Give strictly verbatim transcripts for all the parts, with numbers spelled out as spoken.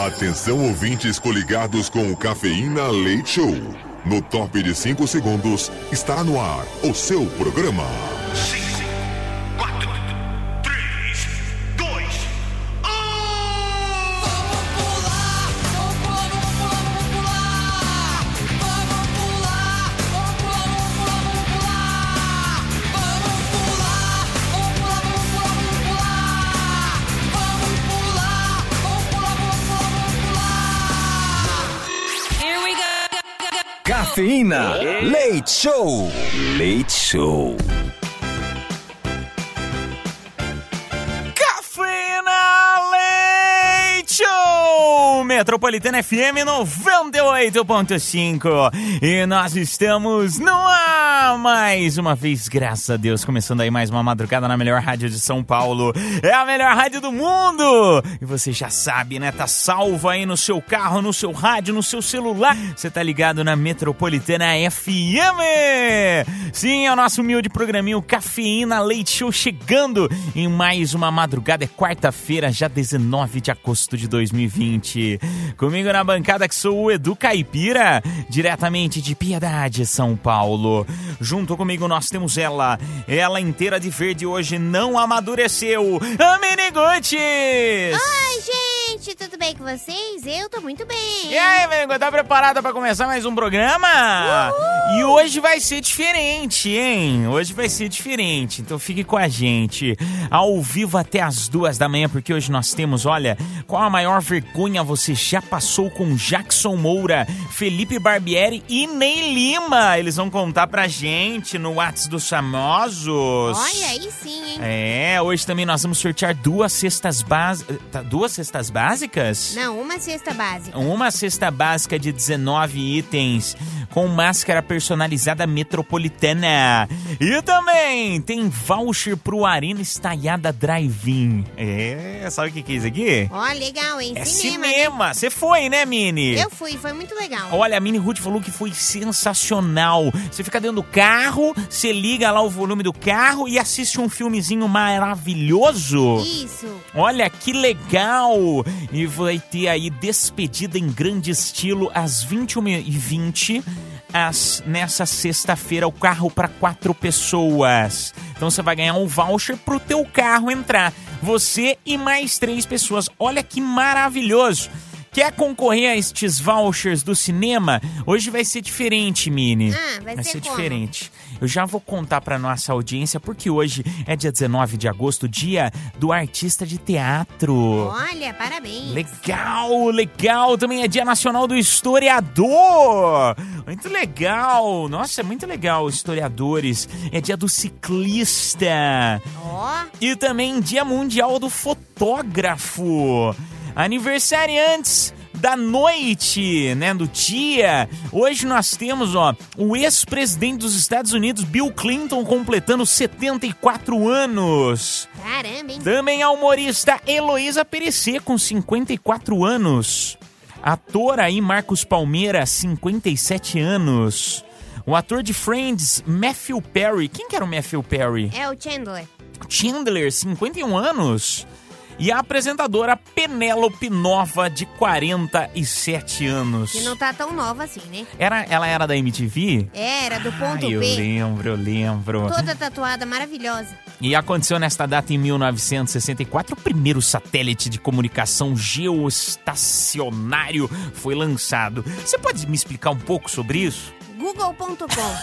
Atenção, ouvintes coligados com o Cafeína Leite Show. No top de cinco segundos, está no ar o seu programa. cinco, quatro, três, dois, um. Vamos pular, vamos pular, vamos pular. Vamos pular, vamos pular, vamos pular. Vamos pular, vamos pular, vamos pular. Vamos pular, vamos pular, vamos pular. Here we go. Cafeína Leite Show. Leite Show. Cafeína Leite Show. Metropolitana F M noventa e oito ponto cinco. E nós estamos no ar mais uma vez, graças a Deus, começando aí mais uma madrugada na melhor rádio de São Paulo. É a melhor rádio do mundo. E você já sabe, né? Tá salvo aí no seu carro, no seu rádio, no seu celular. Você tá ligado na Metropolitana F M. Sim, é o nosso humilde programinho Cafeína Leite Show chegando em mais uma madrugada. É quarta-feira, já dezenove de agosto de dois mil e vinte. Comigo na bancada que sou o Edu Caipira, diretamente de Piedade, São Paulo. Junto comigo nós temos ela, ela inteira de verde hoje não amadureceu, a Mini Gucci. Oi, gente, tudo bem com vocês? Eu tô muito bem. E aí, amigo, tá preparada pra começar mais um programa? Uhul. E hoje vai ser diferente, hein? Hoje vai ser diferente, então fique com a gente ao vivo até as duas da manhã, porque hoje nós temos, olha, qual a maior vergonha você já passou com Jackson Moura, Felipe Barbieri e Ney Lima. Eles vão contar pra gente no WhatsApp dos famosos. Olha, aí sim, hein? É, hoje também nós vamos sortear duas cestas básicas. Duas cestas básicas? Não, uma cesta básica. Uma cesta básica de dezenove itens com máscara personalizada Metropolitana. E também tem voucher pro Arena Estaiada Drive-In. É, sabe o que que é isso aqui? Ó, oh, legal, hein? É cinema. cinema. Você foi, né, Mini? Eu fui, foi muito legal. Olha, a Mini Ruth falou que foi sensacional. Você fica dentro do carro, você liga lá o volume do carro e assiste um filmezinho maravilhoso. Isso. Olha, que legal. E vai ter aí despedida em grande estilo às vinte e uma e vinte As, nessa sexta-feira, o carro para quatro pessoas. Então você vai ganhar um voucher pro teu carro entrar. Você e mais três pessoas. Olha que maravilhoso. Quer concorrer a estes vouchers do cinema? Hoje vai ser diferente, Mini. Ah, vai, vai ser, ser como? diferente. Eu já vou contar pra nossa audiência, porque hoje é dia dezenove de agosto, dia do artista de teatro. Olha, parabéns. Legal, legal. Também é dia nacional do historiador. Muito legal. Nossa, é muito legal, historiadores. É dia do ciclista. Ó. E também dia mundial do fotógrafo. Aniversariantes da noite, né, do dia. Hoje nós temos, ó, o ex-presidente dos Estados Unidos, Bill Clinton, completando setenta e quatro anos. Caramba, hein? Também a humorista Heloísa Perecer, com cinquenta e quatro anos. Ator aí, Marcos Palmeira, cinquenta e sete anos. O ator de Friends, Matthew Perry. Quem que era o Matthew Perry? É o Chandler. Chandler, cinquenta e um anos. E a apresentadora Penélope Nova, de quarenta e sete anos. Que não tá tão nova assim, né? Era, ela era da M T V? Era, do ponto ah, eu P. lembro, eu lembro. Toda tatuada, maravilhosa. E aconteceu nesta data em mil novecentos e sessenta e quatro, o primeiro satélite de comunicação geoestacionário foi lançado. Você pode me explicar um pouco sobre isso? Google ponto com.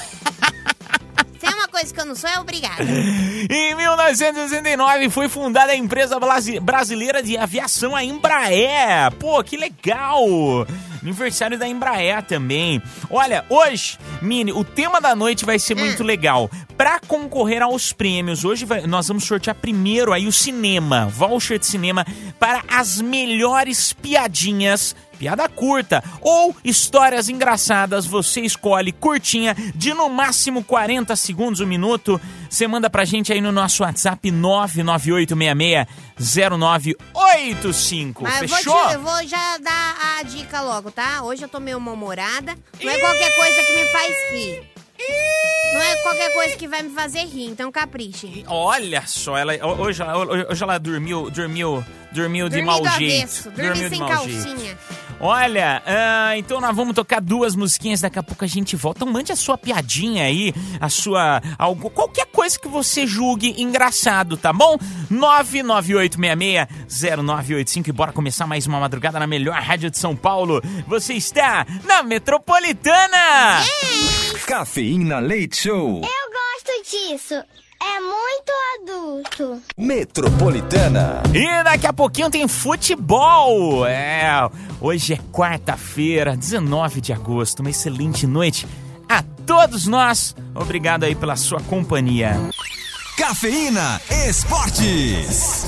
Se é uma coisa que eu não sou, é obrigada. Em mil novecentos e sessenta e nove foi fundada a empresa brasileira de aviação, a Embraer. Pô, que legal! Aniversário da Embraer também. Olha, hoje, Mini, o tema da noite vai ser muito hum. legal. Pra concorrer aos prêmios, hoje vai, nós vamos sortear primeiro aí o cinema, voucher de cinema para as melhores piadinhas, piada curta ou histórias engraçadas. Você escolhe curtinha, de no máximo quarenta segundos, um minuto. Você manda pra gente aí no nosso WhatsApp nove nove oito seis seis zero nove oito cinco. Mas fechou? Eu vou, te, eu vou já dar a dica logo, tá? Hoje eu tô meio mal-humorada. Não é qualquer coisa que me faz rir. Não é qualquer coisa que vai me fazer rir, então capriche. Olha só, ela, hoje, ela, hoje ela dormiu, dormiu, dormiu de Dormi mau do jeito. avesso, dormi Dormiu de sem mau calcinha. jeito. Olha, ah, então nós vamos tocar duas musiquinhas, daqui a pouco a gente volta. Então mande a sua piadinha aí, a sua... Algo, qualquer coisa que você julgue engraçado, tá bom? nove nove oito seis seis zero nove oito cinco e bora começar mais uma madrugada na melhor rádio de São Paulo. Você está na Metropolitana! Cafeína Leite Show. Eu gosto disso. É muito adulto. Metropolitana. E daqui a pouquinho tem futebol. É, hoje é quarta-feira, dezenove de agosto. Uma excelente noite a todos nós. Obrigado aí pela sua companhia. Cafeína Esportes.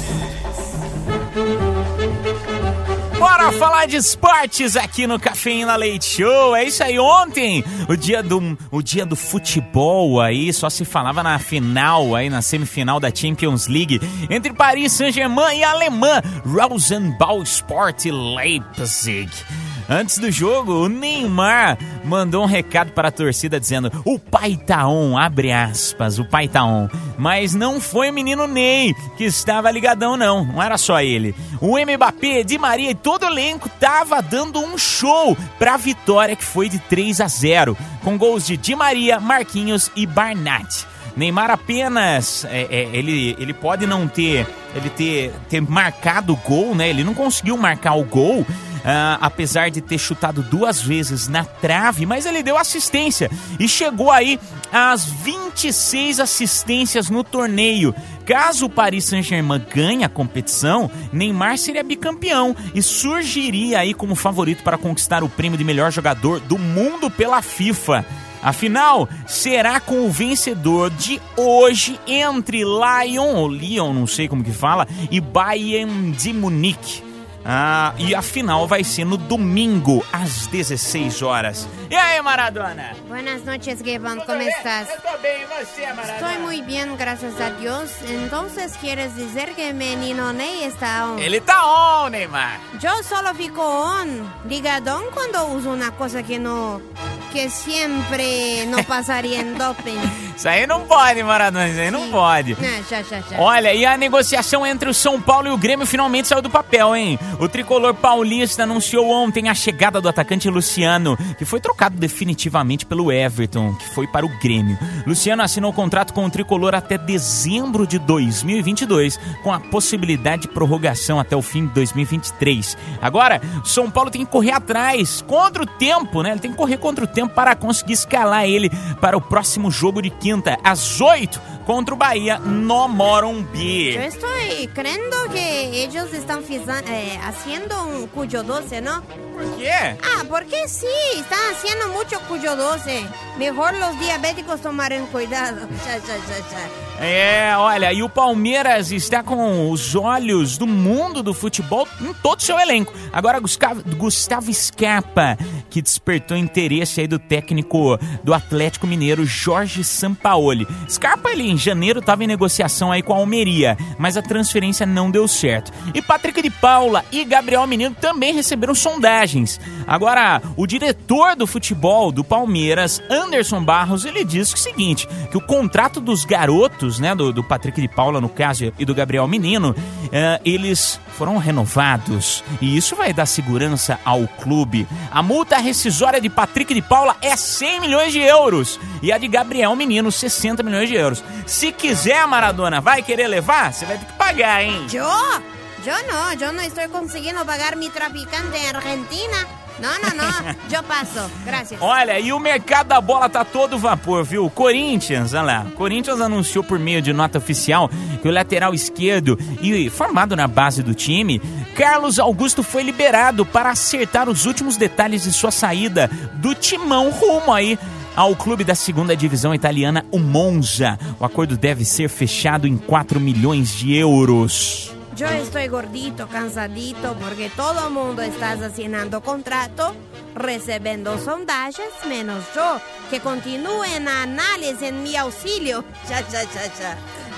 Bora falar de esportes aqui no Cafeína Leite Show. É isso aí, ontem, o dia do, o dia do futebol aí, só se falava na final, aí na semifinal da Champions League, entre Paris Saint-Germain e a alemã Rasenballsport Leipzig. Antes do jogo, o Neymar mandou um recado para a torcida dizendo: o pai tá on, abre aspas, o pai tá on. Mas não foi o menino Ney que estava ligadão não, não era só ele. O Mbappé, Di Maria e todo o elenco tava dando um show para a vitória que foi de três a zero, com gols de Di Maria, Marquinhos e Barnat. Neymar apenas, é, é, ele, ele pode não ter, ele ter, ter marcado o gol, né? Ele não conseguiu marcar o gol, Uh, apesar de ter chutado duas vezes na trave, mas ele deu assistência e chegou aí às vinte e seis assistências no torneio. Caso o Paris Saint-Germain ganhe a competição, Neymar seria bicampeão e surgiria aí como favorito para conquistar o prêmio de melhor jogador do mundo pela FIFA. Afinal, será com o vencedor de hoje entre Lyon, ou Lyon, não sei como que fala, e Bayern de Munique. Ah, e a final vai ser no domingo, às dezesseis horas. E aí, Maradona? Buenas noches, Gavin, ¿cómo estás? Eu tô bem, e você, Maradona? Estoy muy bien, gracias a Dios. Entonces, ¿quieres decir que menino Ney está on? Ele tá on, Neymar. Yo solo fico on, ligadón, cuando uso una cosa que no... que siempre no pasaría en doping. Isso aí não pode, Maradona, isso aí Sim. não pode. Ah, já, já, já. Olha, e a negociação entre o São Paulo e o Grêmio finalmente saiu do papel, hein? O tricolor paulista anunciou ontem a chegada do atacante Luciano, que foi trocado definitivamente pelo Everton, que foi para o Grêmio. Luciano assinou o contrato com o tricolor até dezembro de dois mil e vinte e dois, com a possibilidade de prorrogação até o fim de dois mil e vinte e três. Agora, o São Paulo tem que correr atrás, contra o tempo, né? Ele tem que correr contra o tempo para conseguir escalar ele para o próximo jogo de quinta, às oito, contra o Bahia, no Morumbi. Yo estoy creyendo que ellos están fiza- eh, haciendo un cuyo doce, ¿no? Por quê? Ah, porque sí, están haciendo mucho cuyo doce. Mejor los diabéticos tomarem cuidado. Já, já, já, já. É, olha, e o Palmeiras está com os olhos do mundo do futebol em todo o seu elenco. Agora, Gustavo, Gustavo Scarpa, que despertou interesse aí do técnico do Atlético Mineiro, Jorge Sampaoli. Scarpa, ele em janeiro estava em negociação aí com a Almeria, mas a transferência não deu certo. E Patrick de Paula e Gabriel Menino também receberam sondagens. Agora, o diretor do futebol do Palmeiras, Anderson Barros, ele diz o seguinte, que o contrato dos garotos, né, do, do Patrick de Paula, no caso, e do Gabriel Menino, uh, eles foram renovados. E isso vai dar segurança ao clube. A multa rescisória de Patrick de Paula é cem milhões de euros. E a de Gabriel Menino, sessenta milhões de euros. Se quiser, Maradona, vai querer levar? Você vai ter que pagar, hein? Yo, yo no, yo no estoy consiguiendo pagar mi traficante en Argentina. No, no, no, yo paso, gracias. Olha, e o mercado da bola tá todo vapor, viu? O Corinthians, olha lá, o Corinthians anunciou por meio de nota oficial que o lateral esquerdo e formado na base do time, Carlos Augusto, foi liberado para acertar os últimos detalhes de sua saída do timão rumo aí ao clube da segunda divisão italiana, o Monza. O acordo deve ser fechado em quatro milhões de euros. Yo estoy gordito, cansadito, porque todo mundo está assinando contrato, recebendo sondagens, menos yo, que continuo na análise em meu auxílio. Já, já, já, já.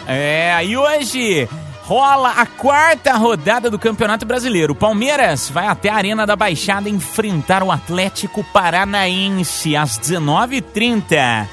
É, e hoje rola a quarta rodada do Campeonato Brasileiro. O Palmeiras vai até a Arena da Baixada enfrentar o Atlético Paranaense às dezenove e trinta.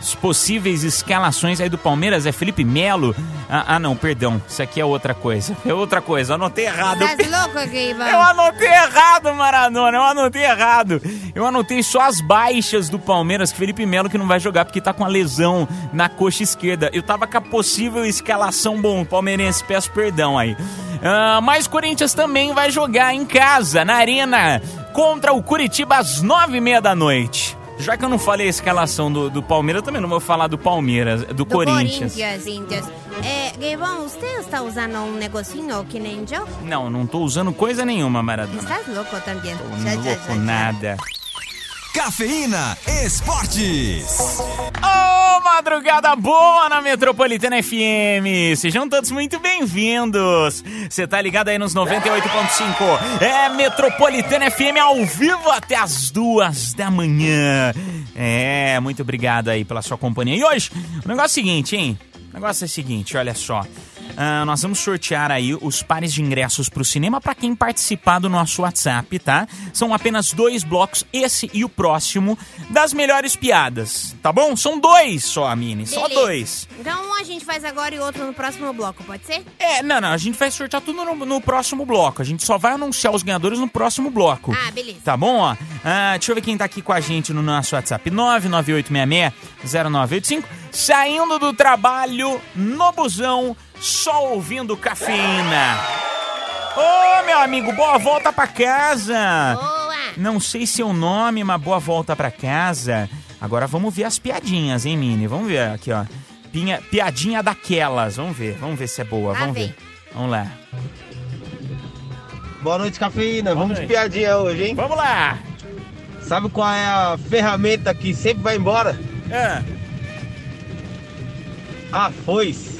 as possíveis escalações aí do Palmeiras é Felipe Melo. Ah, ah, não, perdão. Isso aqui é outra coisa. É outra coisa. Eu anotei errado. Estás louco aqui, Ivan? Eu anotei errado, Maradona. Eu anotei errado. Eu anotei só as baixas do Palmeiras. Felipe Melo que não vai jogar porque tá com a lesão na coxa esquerda. Eu tava com a possível escalação. Bom, palmeirense, peço perdão aí. Ah, mas o Corinthians também vai jogar em casa, na Arena, contra o Curitiba às nove e meia da noite. Já que eu não falei a escalação do, do Palmeiras, eu também não vou falar do Palmeiras, do, do Corinthians. Corinthians. É, Guevão, você está usando um negocinho que nem eu? Não, não tô usando coisa nenhuma, Maradona. Estás louco também? Tô não louco nada. Cafeína Esportes. Oh, madrugada boa na Metropolitana F M. Sejam todos muito bem-vindos. Você tá ligado aí nos noventa e oito ponto cinco. É Metropolitana F M ao vivo até as duas da manhã. É, muito obrigado aí pela sua companhia. E hoje, o negócio é o seguinte, hein? O negócio é o seguinte, olha só. Uh, nós vamos sortear aí os pares de ingressos pro cinema para quem participar do nosso WhatsApp, tá? São apenas dois blocos, esse e o próximo, das melhores piadas, tá bom? São dois só, Mini, só Beleza. dois. Então um a gente faz agora e outro no próximo bloco, pode ser? É, não, não, a gente vai sortear tudo no, no próximo bloco. A gente só vai anunciar os ganhadores no próximo bloco. Ah, beleza. Tá bom, ó? Uh, deixa eu ver quem tá aqui com a gente no nosso WhatsApp. nove nove oito seis seis zero nove oito cinco. Saindo do trabalho, no busão, só ouvindo Cafeína. Ô, meu amigo, boa volta pra casa. Boa. Não sei seu nome, mas boa volta pra casa. Agora vamos ver as piadinhas, hein, Mini? Vamos ver aqui, ó. Pinha, piadinha daquelas. Vamos ver, vamos ver se é boa. Lá Vamos vem. ver. Vamos lá. Boa noite, Cafeína. Boa Vamos noite. de piadinha hoje, hein? Vamos lá. Sabe qual é a ferramenta que sempre vai embora? Ah. A foice.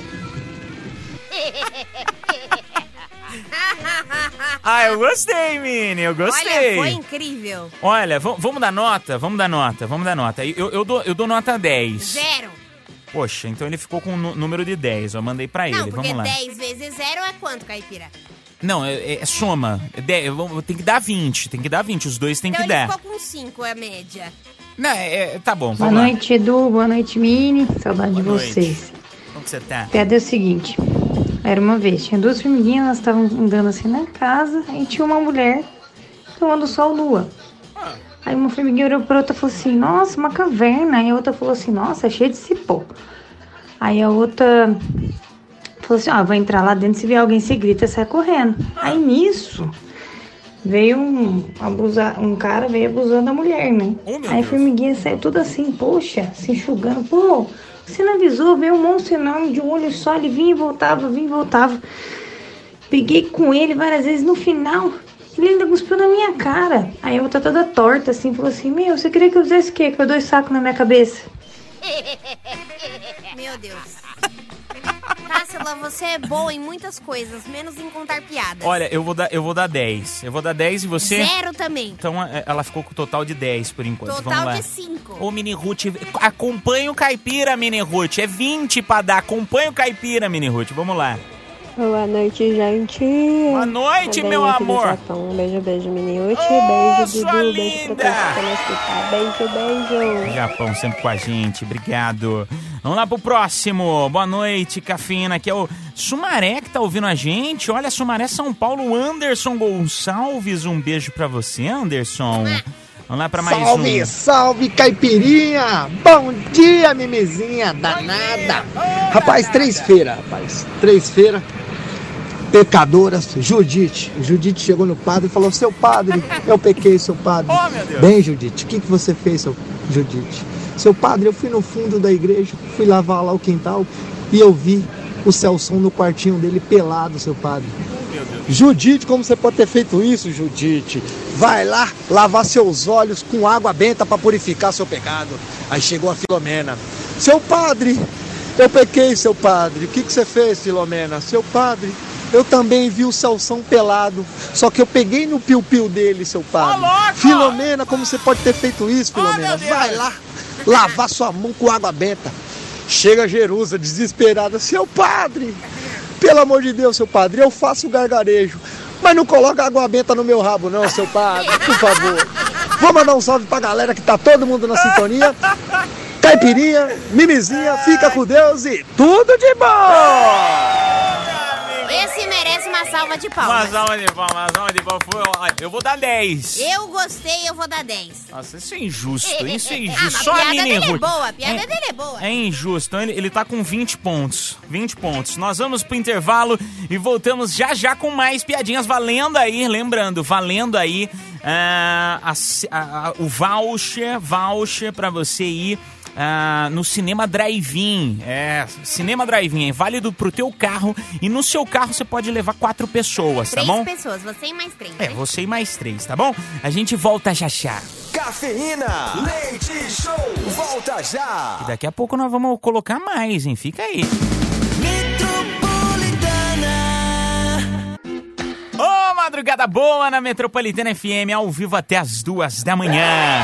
Ah, eu gostei, Mini, eu gostei. Olha, foi incrível. Olha, v- vamos dar nota, vamos dar nota, vamos dar nota. Eu, eu, dou, eu dou nota dez. Zero. Poxa, então ele ficou com o nu- número de dez, eu mandei pra Não, ele, porque vamos lá. dez vezes zero é quanto, Caipira? Não, é, é- é soma, é dez, eu vou- tem que dar vinte, tem que dar vinte, os dois tem Então que ele dar. ficou com cinco, é a média. Não, é, é- tá bom, Boa vamos lá. noite, Edu. Boa noite, Mini. Saudade de Boa noite. vocês. Como que você tá? A piada é o seguinte. Era uma vez, tinha duas formiguinhas, elas estavam andando assim na casa e tinha uma mulher tomando sol nua. Aí uma formiguinha olhou pra outra e falou assim, nossa, uma caverna. Aí a outra falou assim, nossa, é cheio de cipó. Aí a outra falou assim, ó, vou entrar lá dentro, se vier alguém se grita, sai correndo. Aí nisso veio um, abusa, um cara, veio abusando da mulher, né? Oh, meu Aí a Deus. formiguinha saiu tudo assim, poxa, se enxugando. Pô, você não avisou, veio um monstro enorme de um olho só, ele vinha e voltava, vinha e voltava. Peguei com ele várias vezes, no final, ele ainda cuspiu na minha cara. Aí a outra toda torta assim, falou assim, meu, você queria que eu fizesse o quê? Que eu dou saco na minha cabeça? Meu Deus. Tássila, você é boa em muitas coisas, menos em contar piadas. Olha, eu vou dar, eu vou dar dez. Eu vou dar dez e você? Zero também. Então é, ela ficou com o total de dez por enquanto. Vamos Total lá. de cinco. Ô, Mini Ruth, acompanha o Caipira, Mini Ruth. É vinte pra dar. Acompanha o Caipira, Mini Ruth. Vamos lá. Boa noite, gente. Boa noite, Também meu aqui do amor. Japão. Um beijo, beijo, Miniute. Ô, beijo, sua Dudu. Beijo linda. pra todos que estão no hospital. Beijo, beijo. Japão sempre com a gente, obrigado. Vamos lá pro próximo. Boa noite, Cafeína. Aqui é o Sumaré que tá ouvindo a gente. Olha, Sumaré São Paulo, Anderson Gonçalves. Um beijo pra você, Anderson. Vamos lá pra mais Salve, um. salve, caipirinha! Bom dia, mimizinha danada! Rapaz, três feiras, rapaz. Três feiras. Pecadoras, Judite. Judite chegou no padre e falou, seu padre, eu pequei, seu padre. Oh, meu Deus. Bem, Judite, o que, que você fez, seu Judite? Seu padre, eu fui no fundo da igreja, fui lavar lá o quintal e eu vi o Celson no quartinho dele pelado, seu padre. Judite, como você pode ter feito isso, Judite? Vai lá lavar seus olhos com água benta para purificar seu pecado. Aí chegou a Filomena. Seu padre, eu pequei, seu padre. O que, que você fez, Filomena? Seu padre, eu também vi o Celson pelado. Só que eu peguei no piu-piu dele, seu padre. Ô, louco! Filomena, como você pode ter feito isso, Filomena? meu Deus! Vai lá lavar sua mão com água benta. Chega Jerusa, desesperada. Seu padre, pelo amor de Deus, seu padre, eu faço gargarejo, mas não coloca água benta no meu rabo não, seu padre, por favor. Vou mandar um salve pra galera que tá todo mundo na sintonia. Caipirinha, Mimizinha, fica com Deus e tudo de bom! Esse merece uma salva de Uma palmas. salva de palmas, uma salva de palmas. Foi, ó, eu vou dar dez. Eu gostei, eu vou dar dez. Nossa, isso é injusto, isso é Ah, injusto. mas Só a a piada Mini dele é Ruth. boa, a piada dele é boa. É injusto, então ele, ele tá com vinte pontos. vinte pontos. Nós vamos pro intervalo e voltamos já já com mais piadinhas valendo aí, lembrando, valendo aí ah, a- a- a- o voucher, voucher pra você ir ah, no Cinema Drive-In. É, Cinema Drive-In é válido pro teu carro e no seu carro você pode levar quatro pessoas, Três tá bom? pessoas, você e mais três, É, né? você e mais três, tá bom? A gente volta já já. Cafeína, leite show, volta já. E daqui a pouco nós vamos colocar mais, hein? Fica aí. Ô, madrugada boa na Metropolitana F M, ao vivo até as duas da manhã.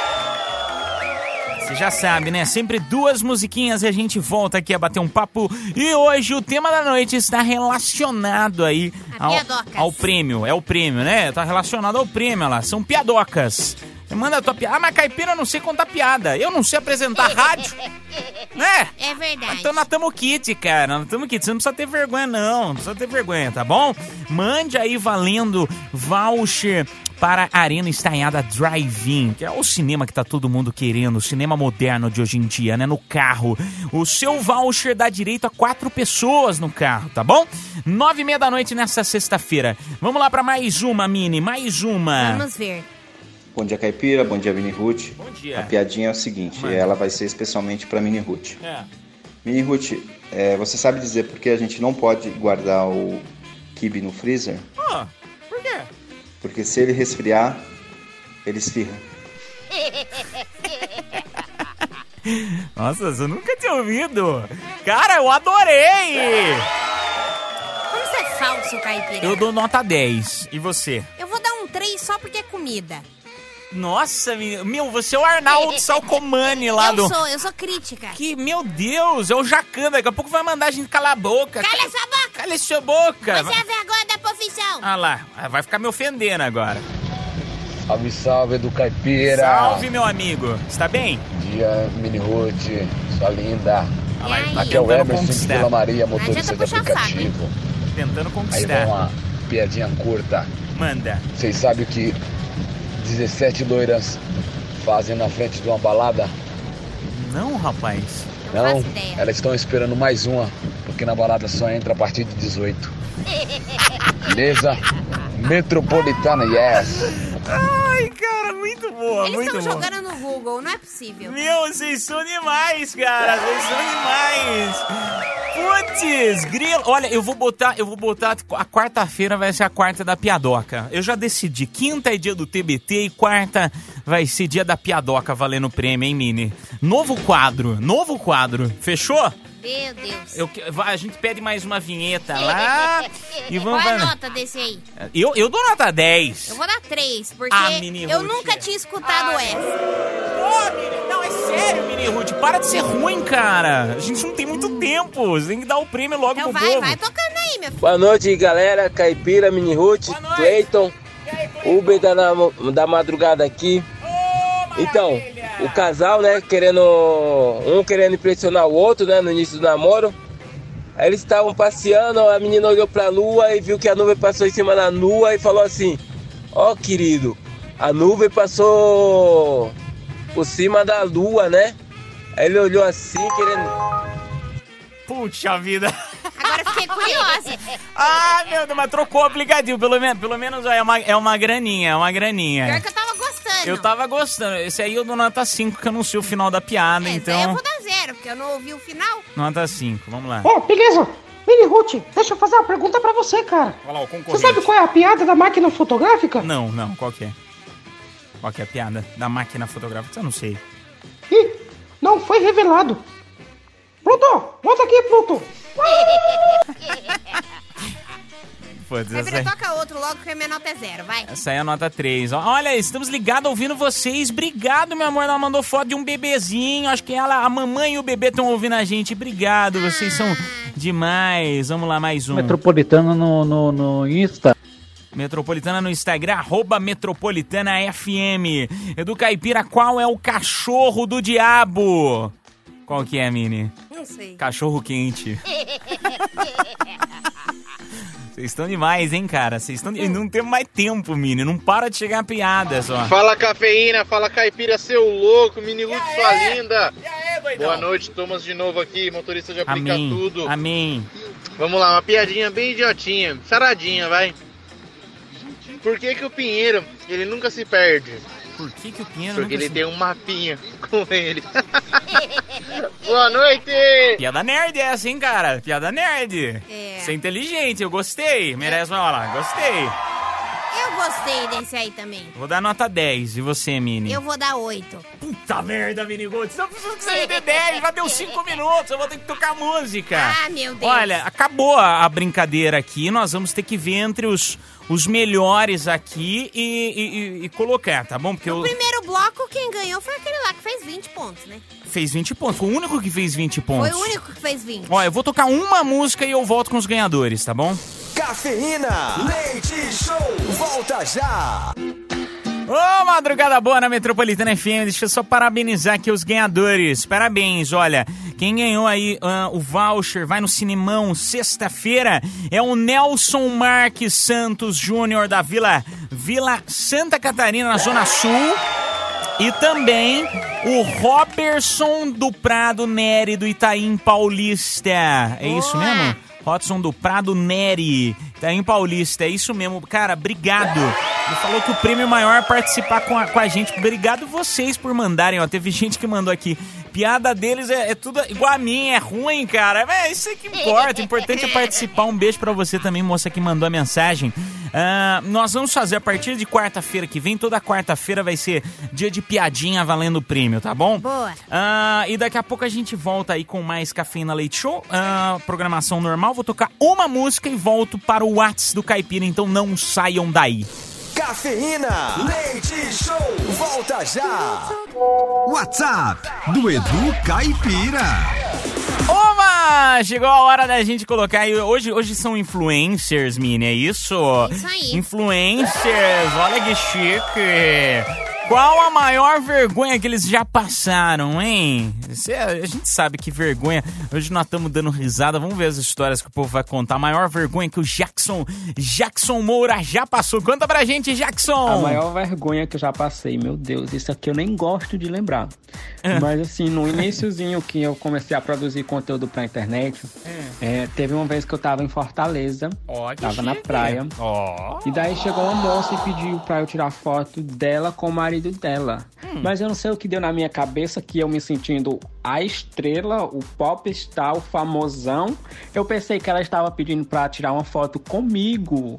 Você já sabe, né? Sempre duas musiquinhas e a gente volta aqui a bater um papo. E hoje o tema da noite está relacionado aí ao, ao prêmio. É o prêmio, né? Tá relacionado ao prêmio lá. São piadocas. Você manda a tua piada. Ah, mas Caipira eu não sei contar piada. Eu não sei apresentar rádio. Né? É verdade. Então nós tamo kit, cara. Nós tamo kit. Você não precisa ter vergonha, não. Não precisa ter vergonha, tá bom? Mande aí valendo voucher para a Arena Estaiada Drive-In, que é o cinema que tá todo mundo querendo, o cinema moderno de hoje em dia, né? No carro. O seu voucher dá direito a quatro pessoas no carro, tá bom? Nove e meia da noite nessa sexta-feira. Vamos lá para mais uma, Mini, mais uma. Vamos ver. Bom dia, Caipira. Bom dia, Mini Ruth. Bom dia. A piadinha é o seguinte, Mano. ela vai ser especialmente para Mini Ruth. É. Mini Ruth, é, você sabe dizer por que a gente não pode guardar o quibe no freezer? Ah, por quê? Porque se ele resfriar, ele esfirra. Nossa, eu nunca tinha ouvido. Cara, eu adorei! Como você é falso, Caipira? Eu dou nota dez. E você? Eu vou dar um três só porque é comida. Nossa, meu, você é o Arnaldo Salcomani lá eu do... sou, eu sou crítica. Que, meu Deus, é o Jacan. Daqui a pouco vai mandar a gente calar a boca. Cala sua boca! Cala sua boca! Você é a vergonha da profissão. Ah lá, vai ficar me ofendendo agora. Salve, salve do Caipira. Salve, meu amigo. Está bem? Bom dia, Mini Ruth, sua linda. Ah, lá, tá Aqui é o tentando Emerson de conquistar. Vila Maria, motorista Adianta de puxar saco, aplicativo. Tentando Aí conquistar. vai uma piadinha curta. Manda. Vocês sabem o que dezessete loiras fazem na frente de uma balada? Não, rapaz. Não, faço ideia. elas estão esperando mais uma, porque na balada só entra a partir de dezoito. Beleza? Metropolitana, yes! Ai, cara, muito boa, Eles muito estão boa. jogando no Google, não é possível. Meu, vocês são demais, cara. Vocês são demais. Putz, grilo. Olha, eu vou botar, eu vou botar. A quarta-feira vai ser a quarta da piadoca. Eu já decidi. Quinta é dia do T B T e quarta vai ser dia da piadoca valendo prêmio, hein, Mini? Novo quadro, novo quadro. Fechou? Meu Deus. Eu, vai, a gente pede mais uma vinheta lá e vamos... Qual é a nota desse aí? Eu, eu dou nota dez. Eu vou dar três, porque Ah, Mini eu Ruth. nunca tinha escutado essa. Ô, Mini, não, é sério, Mini Ruth. Para de ser ruim, cara. A gente não tem muito tempo. Você tem que dar o prêmio logo Então pro vai, povo. vai tocando aí, meu filho. Boa noite, galera. Caipira, Mini Ruth, Cleiton, Uber da, na- da madrugada aqui. Então, o casal, né, querendo... Um querendo impressionar o outro, né, no início do namoro. Aí eles estavam passeando, a menina olhou pra lua e viu que a nuvem passou em cima da lua e falou assim: ó, querido, a nuvem passou por cima da lua, né? Aí ele olhou assim, querendo... Puxa vida. Agora fiquei curiosa. Ah, meu Deus, mas trocou o aplicativo. Pelo menos, pelo menos é, uma, é uma graninha, é uma graninha. Pior que eu tava gostando. Eu tava gostando. Esse aí eu dou nota cinco, que eu não sei o final da piada, Esse então... aí eu vou dar zero, porque eu não ouvi o final. Nota cinco, vamos lá. Ó, beleza. Mini Ruth, deixa eu fazer uma pergunta pra você, cara. Olha lá, o Você concorrente. sabe qual é a piada da máquina fotográfica? Não, não, qual que é? Qual que é a piada da máquina fotográfica? Eu não sei. Ih, não foi revelado. Pluto, volta aqui, Pluto. Putz, Vai essa, virar, aí, toca outro logo que a minha nota é zero, vai. essa aí é a nota três. Ó, olha, estamos ligados ouvindo vocês. Obrigado, meu amor. Ela mandou foto de um bebezinho. Acho que ela, a mamãe e o bebê estão ouvindo a gente. Obrigado, vocês são demais. Vamos lá, mais um. Metropolitano no, no, no Insta. Metropolitana no Instagram, arroba Metropolitana F M. Edu Caipira, qual é o cachorro do diabo? Qual que é, Mini? Não sei. Cachorro quente. Vocês estão demais, hein, cara? Vocês estão... De... Não temos mais tempo, Mini. Não para de chegar a piada só. Fala, cafeína. Fala, caipira, seu louco. Mini Lute, sua linda. E aí, doidão? Boa noite, Thomas de novo aqui. Motorista de Aplica Amém. Tudo. Amém. Vamos lá, uma piadinha bem idiotinha. Charadinha, vai. Por que que o Pinheiro, ele nunca se perde? Por que que o Pinheiro Porque nunca ele se... tem um mapinha com ele. Boa noite! Piada nerd essa, hein, cara? Piada nerd. É. Você é inteligente, eu gostei. Merece uma lá, gostei. Eu gostei desse aí também. Vou dar nota dez. E você, Mini? Eu vou dar oito. Puta merda, Mini Gold. Você não precisa que você dê dez. Já deu cinco minutos. Eu vou ter que tocar música. Ah, meu Deus. Olha, acabou a, a brincadeira aqui. Nós vamos ter que ver entre os, os melhores aqui e, e, e, e colocar, tá bom? Porque no eu... primeiro bloco, quem ganhou foi aquele lá que fez vinte pontos, né? Fez vinte pontos. Foi o único que fez vinte pontos. Foi o único que fez vinte. Ó, eu vou tocar uma música e eu volto com os ganhadores, tá bom? Cafeína, leite show, volta já! Ô, madrugada boa na Metropolitana F M, deixa eu só parabenizar aqui os ganhadores, parabéns, olha, quem ganhou aí uh, o voucher, vai no Cinemão, sexta-feira, é o Nelson Marques Santos Júnior da Vila, Vila Santa Catarina, na Zona Sul, e também o Robertson do Prado Nery, do Itaim Paulista, é isso mesmo? Robson do Prado Nery, Itaim Paulista, é isso mesmo. Cara, obrigado. Ele falou que o prêmio maior é participar com a, com a gente. Obrigado vocês por mandarem, ó. Teve gente que mandou aqui. Piada deles é, é tudo igual a mim, é ruim, cara. É isso é que importa. O importante é participar. Um beijo pra você também, moça, que mandou a mensagem. Uh, nós vamos fazer a partir de quarta-feira que vem. Toda quarta-feira vai ser dia de piadinha valendo o prêmio, tá bom? Boa. Uh, e daqui a pouco a gente volta aí com mais Cafeína Leite Show. Uh, programação normal. Vou tocar uma música e volto para o WhatsApp do Caipira. Então não saiam daí. Cafeína, leite show, volta já! WhatsApp do Edu Caipira. Oba! Chegou a hora da gente colocar aí. Hoje, hoje são influencers, Mini, é isso? Isso aí. Influencers, olha que chique. Qual a maior vergonha que eles já passaram, hein? Cê, a gente sabe que vergonha. Hoje nós estamos dando risada. Vamos ver as histórias que o povo vai contar. A maior vergonha que o Jackson, Jackson Moura já passou. Conta pra gente, Jackson! A maior vergonha que eu já passei, meu Deus, isso aqui eu nem gosto de lembrar. É. Mas assim, no iniciozinho que eu comecei a produzir conteúdo pra internet, é. É, teve uma vez que eu tava em Fortaleza, oh, tava chique. na praia, oh. E daí chegou uma moça e pediu pra eu tirar foto dela com o marido dela. Hum. Mas eu não sei o que deu na minha cabeça, que eu me sentindo a estrela, o popstar, o famosão, eu pensei que ela estava pedindo pra tirar uma foto comigo.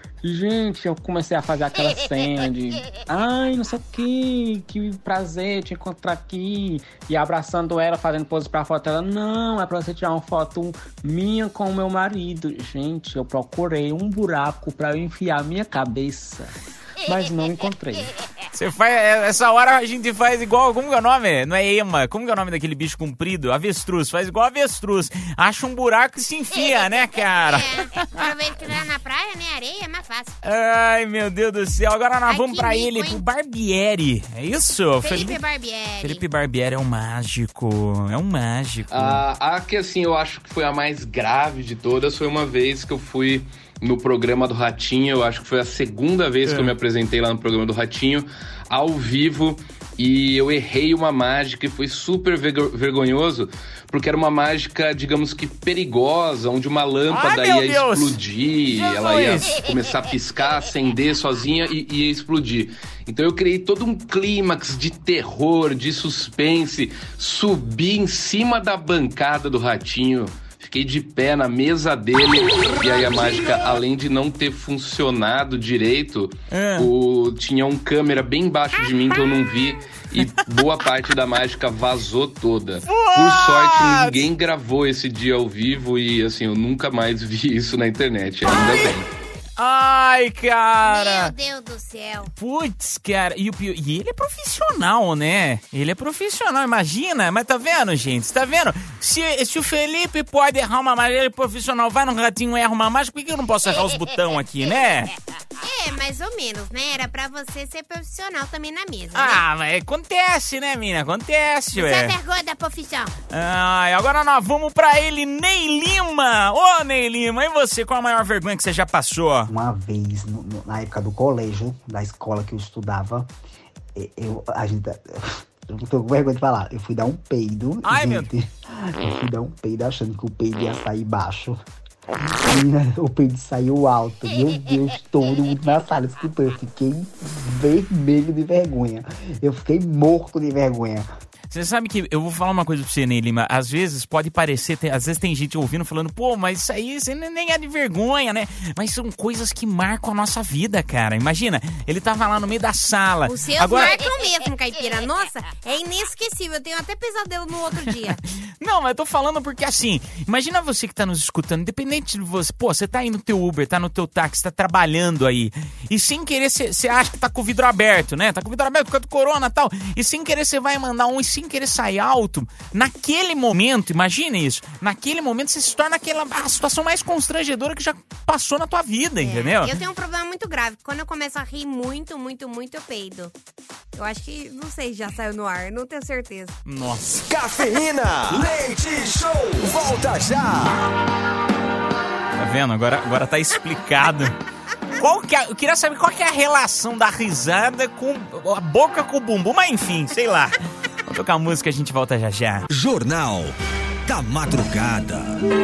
Gente, eu comecei a fazer aquela cena de ai, não sei o que, que prazer te encontrar aqui. E abraçando ela, fazendo pose pra foto. Ela, não, é pra você tirar uma foto minha com o meu marido. Gente, eu procurei um buraco pra eu enfiar a minha cabeça, mas não encontrei. Você faz, essa hora a gente faz igual, como que é o nome? Não é ema, como que é o nome daquele bicho comprido? Avestruz, faz igual avestruz. Acha um buraco e se enfia, né, cara? É, aproveita que tá na praia, né, areia, é mais fácil. Ai, meu Deus do céu, agora nós Ai, vamos pra mico, ele, hein? pro Barbieri, é isso? Felipe Felipe Barbieri. Felipe Barbieri é um mágico, é um mágico. A, a que, assim, eu acho que foi a mais grave de todas foi uma vez que eu fui no programa do Ratinho, eu acho que foi a segunda vez é. que eu me apresentei lá no programa do Ratinho, ao vivo, e eu errei uma mágica e foi super vergonhoso, porque era uma mágica, digamos que perigosa, onde uma lâmpada Ai, ia Deus. explodir, Jesus. ela ia começar a piscar, acender sozinha e ia explodir. Então eu criei todo um clímax de terror, de suspense, subi em cima da bancada do Ratinho, fiquei de pé na mesa dele, e aí a mágica, além de não ter funcionado direito, é. o, tinha um câmera bem embaixo de mim que eu não vi, e boa parte da mágica vazou toda. Por sorte, ninguém gravou esse dia ao vivo, e assim, eu nunca mais vi isso na internet, ainda bem. Ai, cara. Meu Deus do céu. Putz, cara. E, o pior, e ele é profissional, né? Ele é profissional, imagina. Mas tá vendo, gente? Tá vendo? Se, se o Felipe pode errar uma mágica, ele é profissional, vai no ratinho e erra uma mágica, por que eu não posso errar os botões aqui, né? É, mais ou menos, né? Era pra você ser profissional também na mesa, Ah, né? mas acontece, né, mina? Acontece, Você ué. é vergonha da profissão. Ai, agora nós vamos pra ele, Ney Lima. Ô, Ney Lima, e você, qual a maior vergonha que você já passou? Uma vez, no- no- na época do colégio, da escola que eu estudava, e- eu, a gente... Eu não tô com vergonha de falar. Eu fui dar um peido. Ai, meu gente, eu fui dar um peido achando que o peido ia sair baixo. Menina, o peido saiu alto. Meu Deus, todo mundo na sala escutou. Eu fiquei vermelho de vergonha. Eu fiquei morto de vergonha. Você sabe que eu vou falar uma coisa pra você, Ney Lima. Às vezes pode parecer, tem- às vezes tem gente ouvindo falando, pô, mas isso aí isso nem é de vergonha, né? Mas são coisas que marcam a nossa vida, cara. Imagina, ele tava lá no meio da sala. Os seus Agora... marcam mesmo, Caipira. Nossa, é inesquecível. Eu tenho até pesadelo no outro dia. Não, mas eu tô falando porque assim, imagina você que tá nos escutando, independente de você, pô, você tá aí no teu Uber, tá no teu táxi, tá trabalhando aí, e sem querer você acha que tá com o vidro aberto, né? Tá com o vidro aberto por causa do corona e tal, e sem querer você vai mandar um, e sem querer sair alto, naquele momento, imagina isso, naquele momento você se torna aquela a situação mais constrangedora que já passou na tua vida, entendeu? Eu tenho um problema muito grave. Quando eu começo a rir muito, muito, muito, eu peido. Eu acho que, não sei, já saiu no ar, não tenho certeza. Nossa. Cafeína, leite show, volta já. Tá vendo? Agora, agora tá explicado. Qual que é, eu queria saber qual que é a relação da risada com a boca com o bumbum, mas enfim, sei lá. Vamos tocar música, a gente volta já já. Jornal da Madrugada.